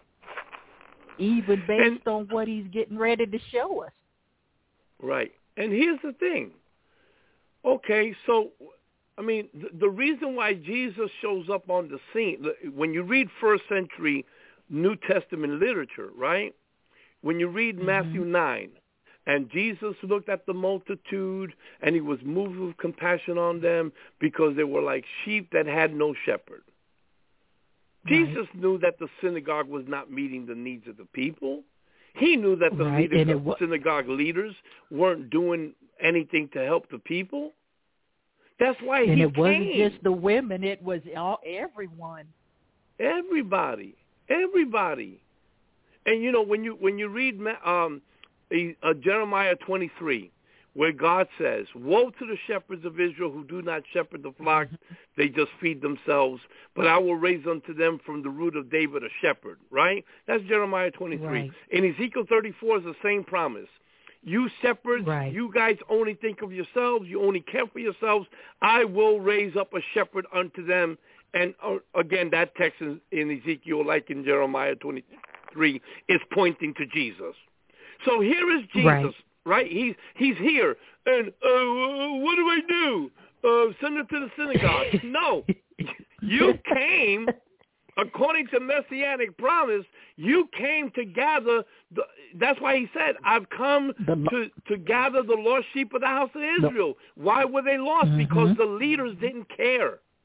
even based and, on what he's getting ready to show us. Right. And here's the thing. Okay, so, I mean, the, the reason why Jesus shows up on the scene, when you read first century New Testament literature, right? When you read mm-hmm. Matthew nine, and Jesus looked at the multitude, and he was moved with compassion on them because they were like sheep that had no shepherd. Right. Jesus knew that the synagogue was not meeting the needs of the people. He knew that the right. leaders, was- synagogue leaders weren't doing anything to help the people. That's why and he it came. wasn't just the women; it was all everyone. Everybody, everybody. And you know when you when you read um, uh, Jeremiah twenty-three, where God says, "Woe to the shepherds of Israel who do not shepherd the flock; they just feed themselves. But I will raise unto them from the root of David a shepherd." Right? That's Jeremiah twenty-three. Right. In Ezekiel thirty-four is the same promise. You shepherds, right. you guys only think of yourselves. You only care for yourselves. I will raise up a shepherd unto them. And uh, again, that text in, in Ezekiel, like in Jeremiah twenty-three, is pointing to Jesus. So here is Jesus, right? right? He's he's here. And uh, what do I do? Uh, send him to the synagogue. No. You came, according to Messianic promise, you came to gather. The, that's why he said, I've come to, to gather the lost sheep of the house of Israel. Why were they lost? Mm-hmm. Because the leaders didn't care.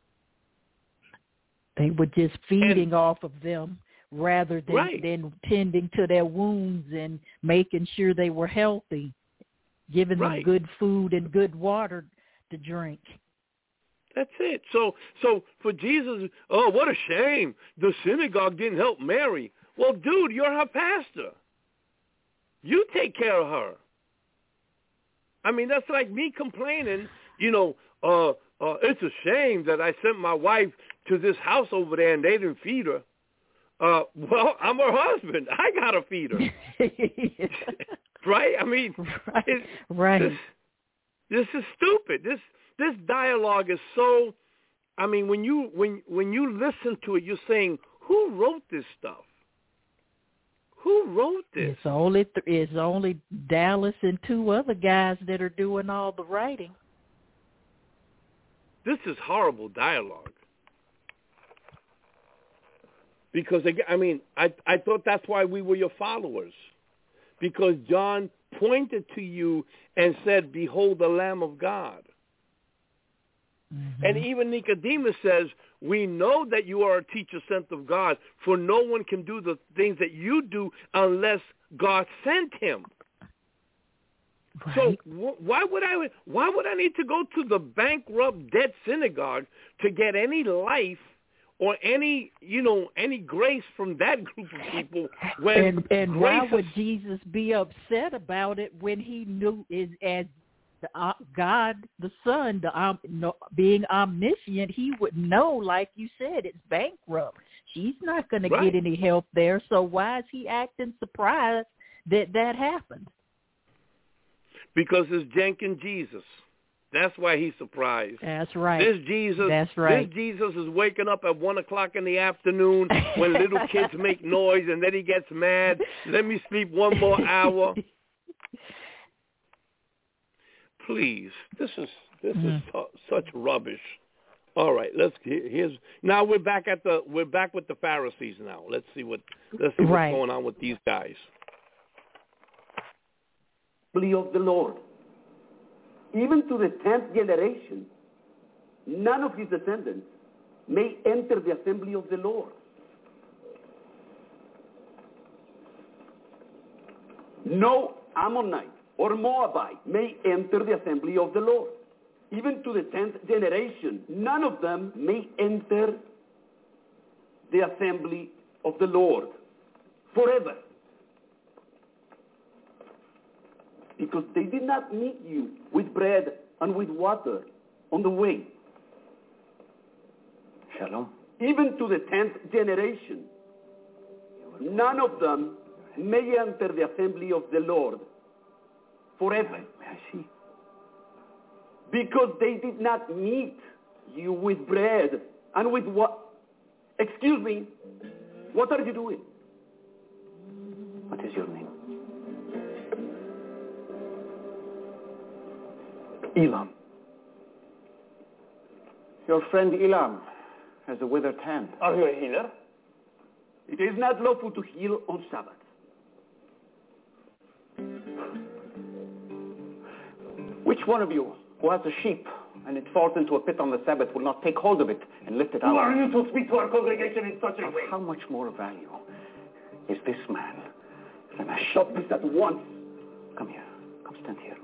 They were just feeding and, off of them rather than, right. than tending to their wounds and making sure they were healthy, giving right. them good food and good water to drink. That's it. So so for Jesus, oh, what a shame. The synagogue didn't help Mary. Well, dude, you're her pastor. You take care of her. I mean, that's like me complaining, you know, uh, uh, it's a shame that I sent my wife to this house over there and they didn't feed her. Uh, well, I'm her husband. I got to feed her. Right? I mean, right. It, right. This, this is stupid. This this dialogue is so, I mean, when you when when you listen to it, you're saying, who wrote this stuff? Who wrote this? It's only th- it's only Dallas and two other guys that are doing all the writing. This is horrible dialogue. Because, I mean, I, I thought that's why we were your followers. Because John pointed to you and said, behold the Lamb of God. Mm-hmm. And even Nicodemus says, we know that you are a teacher sent of God, for no one can do the things that you do unless God sent him. Right. So wh- why would I why would I need to go to the bankrupt, dead synagogue to get any life or any, you know, any grace from that group of people? When and and why is... would Jesus be upset about it when he knew is as the, uh, God the Son, the um, no, being omniscient, he would know, like you said, it's bankrupt. She's not going right. to get any help there. So why is he acting surprised that that happened? Because it's Jenkins Jesus. That's why he's surprised. That's right. This Jesus, That's right. This Jesus is waking up at one o'clock in the afternoon when little kids make noise, and then he gets mad. Let me sleep one more hour. Please, this is this mm. is su- such rubbish. All right, let's here's now we're back at the we're back with the Pharisees now. Let's see what let's see what's right. going on with these guys. Of the Lord, even to the tenth generation, none of his descendants may enter the assembly of the Lord. No Ammonite or Moabite may enter the assembly of the Lord. Even to the tenth generation, none of them may enter the assembly of the Lord forever. Because they did not meet you with bread and with water on the way. Shalom. Even to the tenth generation, none of them may enter the assembly of the Lord forever. May I see? Because they did not meet you with bread and with what? Excuse me, what are you doing? What is your name? Elam. Your friend Elam has a withered hand. Are you a healer? It is not lawful to heal on Sabbath. Which one of you who has a sheep and it falls into a pit on the Sabbath will not take hold of it and lift it out? Who are you to speak to our congregation in such a of way? How much more value is this man than a sheep? Stop this at once. Come here. Come stand here.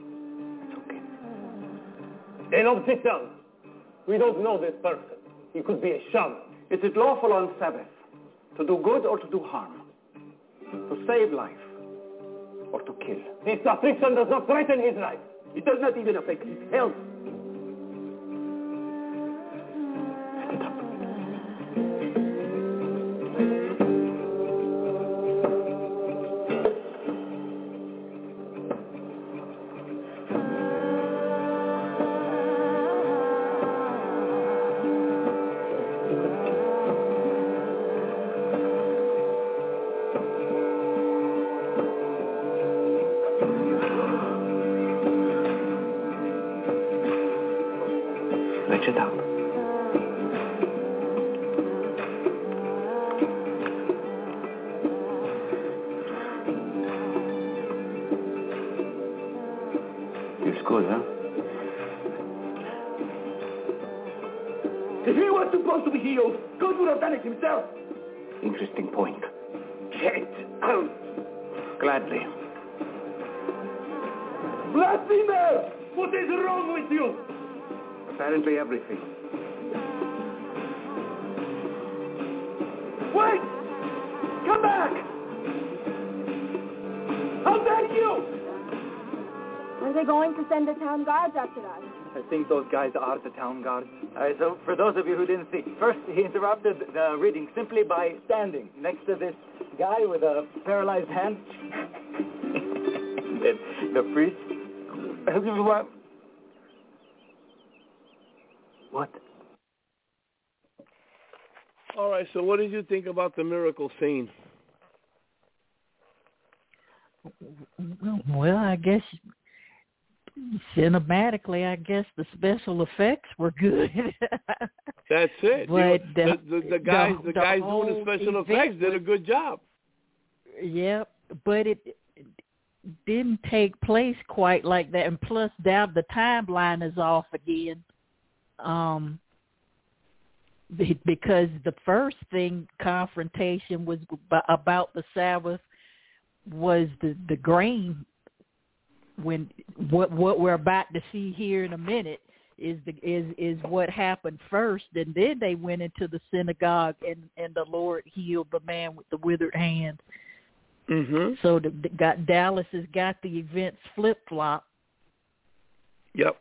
Enough, sit down. We don't know this person. He could be a shaman. Is it lawful on Sabbath to do good or to do harm? To save life or to kill? This affliction does not threaten his life. It does not even affect his health. Lift it up. Reach it up. Feels good, huh? If he was supposed to be healed, God would have done it himself. Interesting point. Get out. Gladly. Blasphemer! What is wrong with you? Apparently everything. Wait! Come back! How dare you! Were they going to send the town guards after us? I think those guys are the town guards. All right, so for those of you who didn't see, first he interrupted the reading simply by standing next to this guy with a paralyzed hand. the, the priest. What? All right, so what did you think about the miracle scene? Well, I guess cinematically, I guess the special effects were good. That's it. But you know, the, the, the, the guys, the, the guys the doing the special effects did a good job. Yep, but it didn't take place quite like that, and plus, down the timeline is off again. Um, because the first thing confrontation was about the Sabbath was the the grain. When what what we're about to see here in a minute is the is is what happened first, and then they went into the synagogue and, and the Lord healed the man with the withered hand. Mm-hmm. So the, the got Dallas has got the events flip flop. Yep.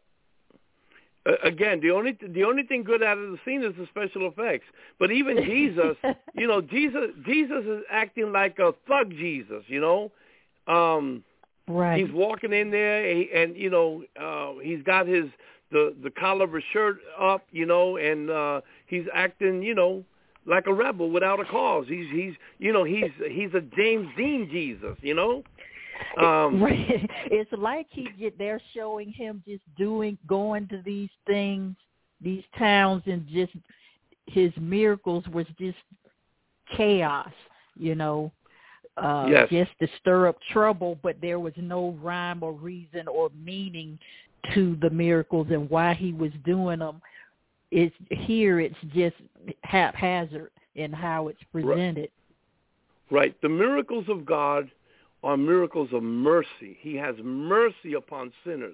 Uh, again, the only the only thing good out of the scene is the special effects. But even Jesus, you know, Jesus Jesus is acting like a thug Jesus, you know. Um, right. He's walking in there, and, and you know, uh, he's got his the the collar of his shirt up, you know, and uh, he's acting, you know, like a rebel without a cause. He's he's you know he's he's a James Dean Jesus, you know. Um, right. It's like he get they're showing him just doing going to these things, these towns, and just his miracles was just chaos, you know. Uh, yes. Just to stir up trouble, but there was no rhyme or reason or meaning to the miracles and why he was doing them. It's here. It's just haphazard in how it's presented. Right. right. The miracles of God are miracles of mercy. He has mercy upon sinners.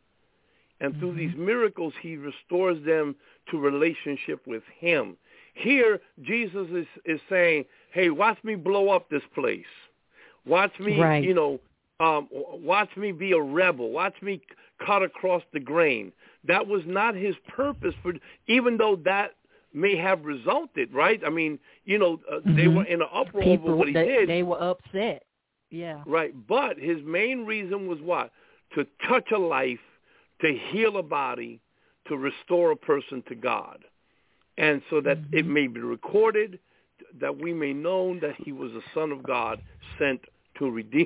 And mm-hmm. through these miracles, he restores them to relationship with him. Here, Jesus is, is saying, hey, watch me blow up this place. Watch me, right. you know, um, watch me be a rebel. Watch me cut across the grain. That was not his purpose, for, even though that may have resulted, right? I mean, you know, uh, mm-hmm. they were in an uproar People, over what he they, did. They were upset. Yeah. Right. But his main reason was what? To touch a life, to heal a body, to restore a person to God. And so that mm-hmm. it may be recorded, that we may know that he was the Son of God sent to redeem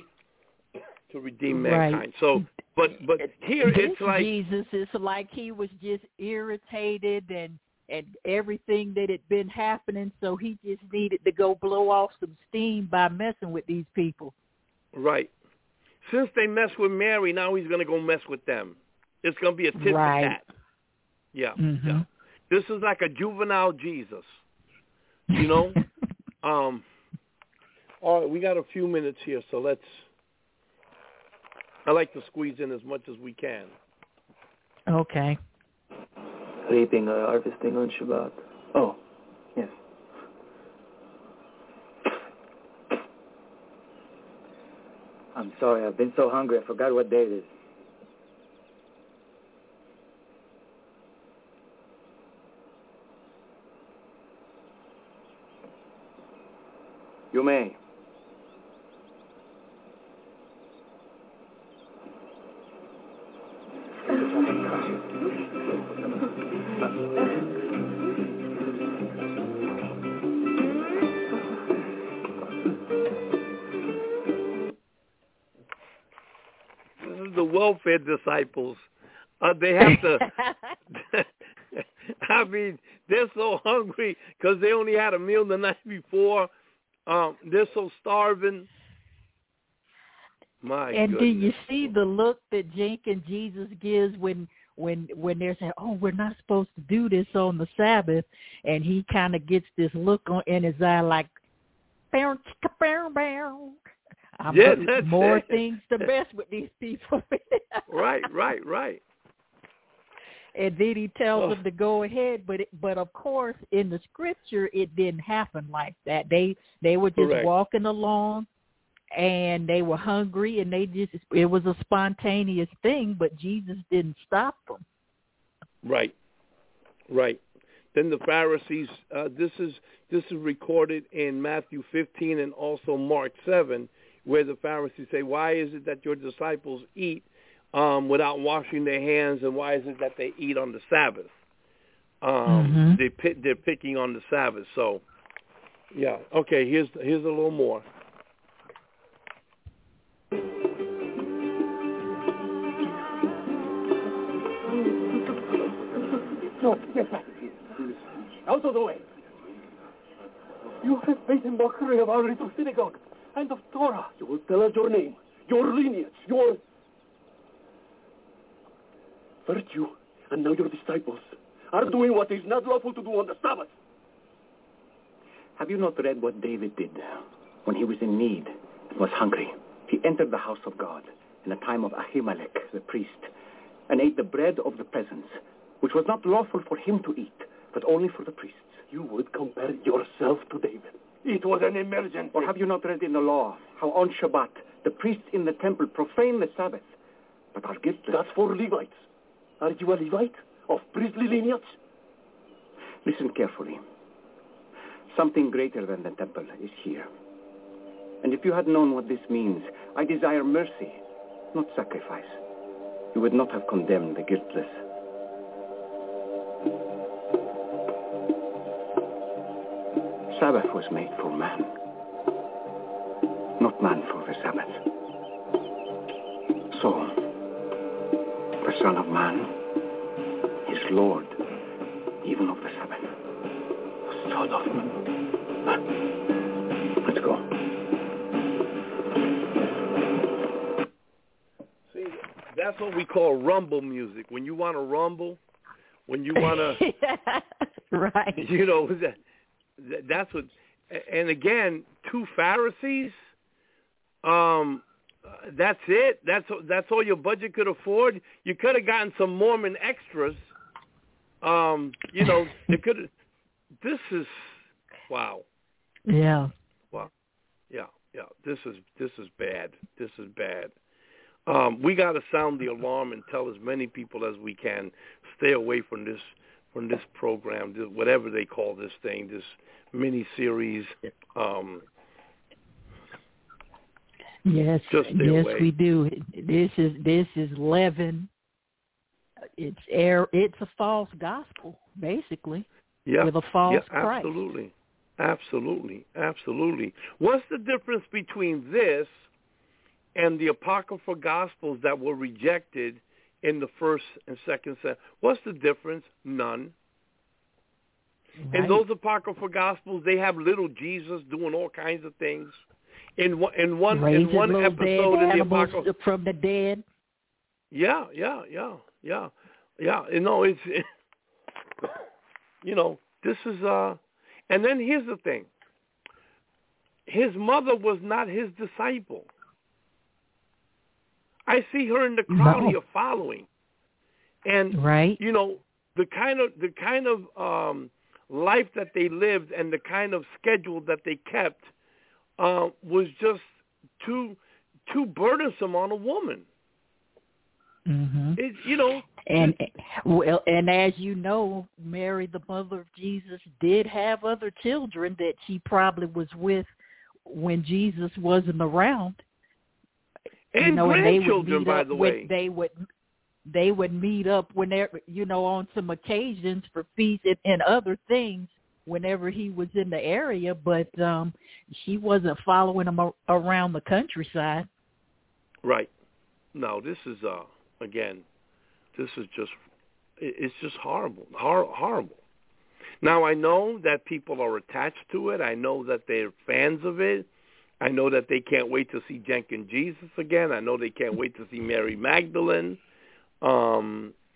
to redeem right. mankind. So, but but here this it's like Jesus is like he was just irritated and and everything that had been happening, so he just needed to go blow off some steam by messing with these people. Right. Since they messed with Mary, now he's going to go mess with them. It's going to be a tit right. for tat. Yeah. Mm-hmm. yeah. This is like a juvenile Jesus. You know? um, all right, we got a few minutes here, so let's... I like to squeeze in as much as we can. Okay. Reaping or harvesting on Shabbat. Oh, yes. I'm sorry, I've been so hungry I forgot what day it is. You may. This is the welfare disciples. Uh, they have to... I mean, they're so hungry because they only had a meal the night before. Um, they're so starving. My and goodness. do you see the look that Jenkins Jesus gives when when when they're saying, "Oh, we're not supposed to do this on the Sabbath," and he kind of gets this look on in his eye like, "Bow, bow, bow." I'm yeah, putting more it. things to mess with these people. Right, right, right. And then he tells oh. them to go ahead, but it, but of course in the scripture it didn't happen like that. They they were just Correct. walking along, and they were hungry, and they just it was a spontaneous thing. But Jesus didn't stop them. Right, right. Then the Pharisees. Uh, this is this is recorded in Matthew fifteen and also Mark seven, where the Pharisees say, "Why is it that your disciples eat Um, without washing their hands, and why is it that they eat on the Sabbath?" Um, mm-hmm. they pick, they're picking on the Sabbath. So, yeah. Okay. Here's here's a little more. No, get back here. Out of the way. You have made a mockery of our little synagogue and of Torah. You will tell us your name, your lineage, your virtue, and now your disciples are doing what is not lawful to do on the Sabbath. Have you not read what David did when he was in need and was hungry? He entered the house of God in the time of Ahimelech, the priest, and ate the bread of the presence, which was not lawful for him to eat, but only for the priests. You would compare yourself to David. It was an emergency. Or have you not read in the law how on Shabbat the priests in the temple profane the Sabbath, but are guiltless? That's for Levites. Are you a Levite of priestly lineage? Listen carefully. Something greater than the temple is here. And if you had known what this means, I desire mercy, not sacrifice, you would not have condemned the guiltless. Sabbath was made for man, not man for the Sabbath. So, the Son of Man is Lord even of the Sabbath. The Son of Man. Let's go. See, that's what we call rumble music. When you want to rumble, when you want to, right? You know, that, that's what. And again, two Pharisees. Um. Uh, that's it. That's that's all your budget could afford. You could have gotten some Mormon extras. Um, you know, you could have. This is wow. Yeah. Wow. Yeah. Yeah. This is this is bad. This is bad. Um, we got to sound the alarm and tell as many people as we can stay away from this from this program, this, whatever they call this thing, this mini series. Um, Yes, Just yes, away. we do. This is this is leaven. It's air. It's a false gospel, basically. Yeah, with a false yeah, Christ. Absolutely, absolutely, absolutely. What's the difference between this and the apocryphal gospels that were rejected in the first and second century? What's the difference? None. Right. In those apocryphal gospels, they have little Jesus doing all kinds of things. In one, in one, Raising in one little episode dead in the animals apocryphal, from the dead. Yeah, yeah, yeah, yeah, yeah. You know, it's it, you know, this is uh, and then here's the thing. His mother was not his disciple. I see her in the crowd No. here following, and right, you know, the kind of the kind of um, life that they lived and the kind of schedule that they kept. Uh, was just too too burdensome on a woman. Mm-hmm. It, you know, and well, and as you know, Mary, the mother of Jesus, did have other children that she probably was with when Jesus wasn't around. And you know, grandchildren, and they would meet by up the when, way. They would they would meet up whenever, you know, on some occasions for feasts and, and other things. Whenever he was in the area, but um, she wasn't following him a- around the countryside. Right. No, this is uh again, this is just it's just horrible, Hor- horrible. Now I know that people are attached to it. I know that they're fans of it. I know that they can't wait to see Jenkins Jesus again. I know they can't wait to see Mary Magdalene. Um,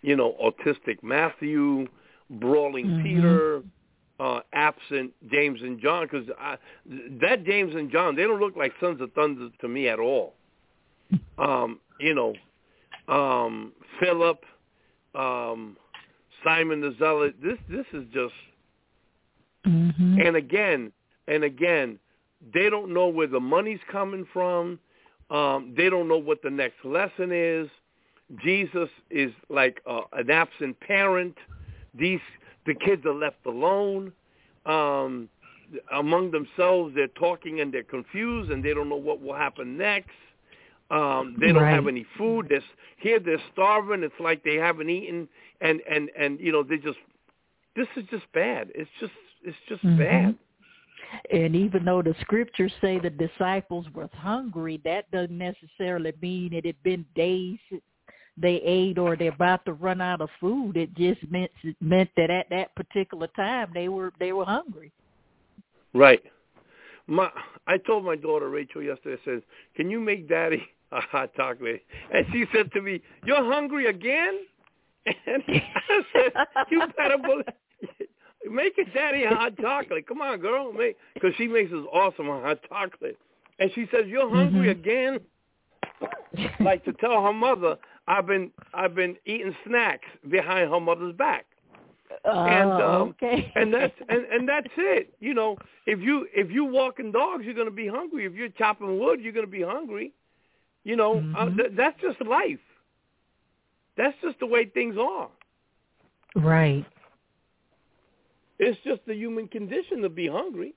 you know, autistic Matthew, brawling mm-hmm. Peter, uh, absent James and John, because that James and John, they don't look like sons of thunder to me at all. Um, you know, um, Philip, um, Simon the Zealot. This this is just, mm-hmm. and again and again, they don't know where the money's coming from. Um, they don't know what the next lesson is. Jesus is like uh, an absent parent. These the kids are left alone. Um, among themselves, they're talking and they're confused and they don't know what will happen next. Um, they don't right. have any food. They're, here they're starving. It's like they haven't eaten, and, and, and you know they just. This is just bad. It's just it's just mm-hmm. bad. And even though the scriptures say the disciples were hungry, that doesn't necessarily mean it had been days they ate or they're about to run out of food. It just meant it meant that at that particular time they were they were hungry. Right. My I told my daughter Rachel yesterday. I said, "Can you make Daddy a hot chocolate?" And she said to me, "You're hungry again?" And I said, "You better believe." Make it Daddy a hot chocolate. Come on, girl. Make because she makes this awesome hot chocolate. And she says, "You're hungry mm-hmm. again?" Like to tell her mother, I've been I've been eating snacks behind her mother's back. Oh, and um, okay. and that's and, and that's it. You know, if you if you walking dogs, you're gonna be hungry. If you're chopping wood, you're gonna be hungry. You know, mm-hmm. uh, th- that's just life. That's just the way things are. Right. It's just the human condition to be hungry.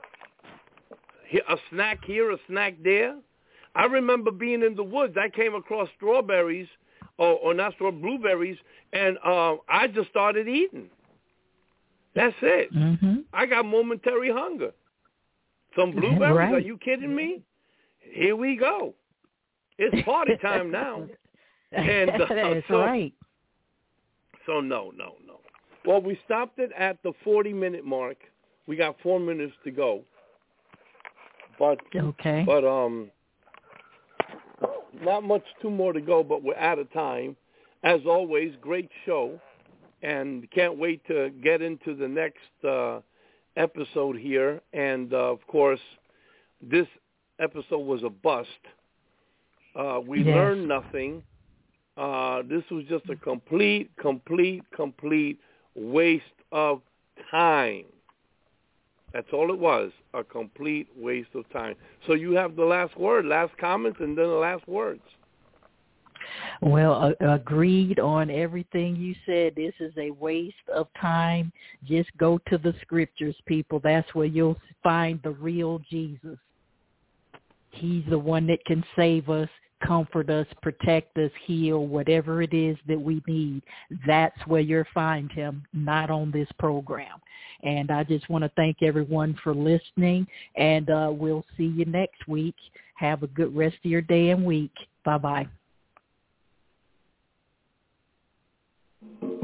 A snack here, a snack there. I remember being in the woods. I came across strawberries, or, or not straw blueberries, and uh, I just started eating. That's it. Mm-hmm. I got momentary hunger. Some blueberries? Right. Are you kidding me? Here we go. It's party time now. And uh, That's so, right. So no, no, no. Well, we stopped it at the forty-minute mark. We got four minutes to go. But okay. But um, not much two more to go. But we're out of time. As always, great show, and can't wait to get into the next uh, episode here. And uh, of course, this episode was a bust. Uh, we yes. learned nothing. Uh, this was just a complete, complete, complete waste of time. That's all it was, a complete waste of time. So you have the last word, last comments, and then the last words. Well, uh, agreed on everything you said. This is a waste of time. Just go to the scriptures, people. That's where you'll find the real Jesus. He's the one that can save us, comfort us, protect us, heal, whatever it is that we need. That's where you'll find him, not on this program. And I just want to thank everyone for listening, and uh, we'll see you next week. Have a good rest of your day and week. Bye-bye.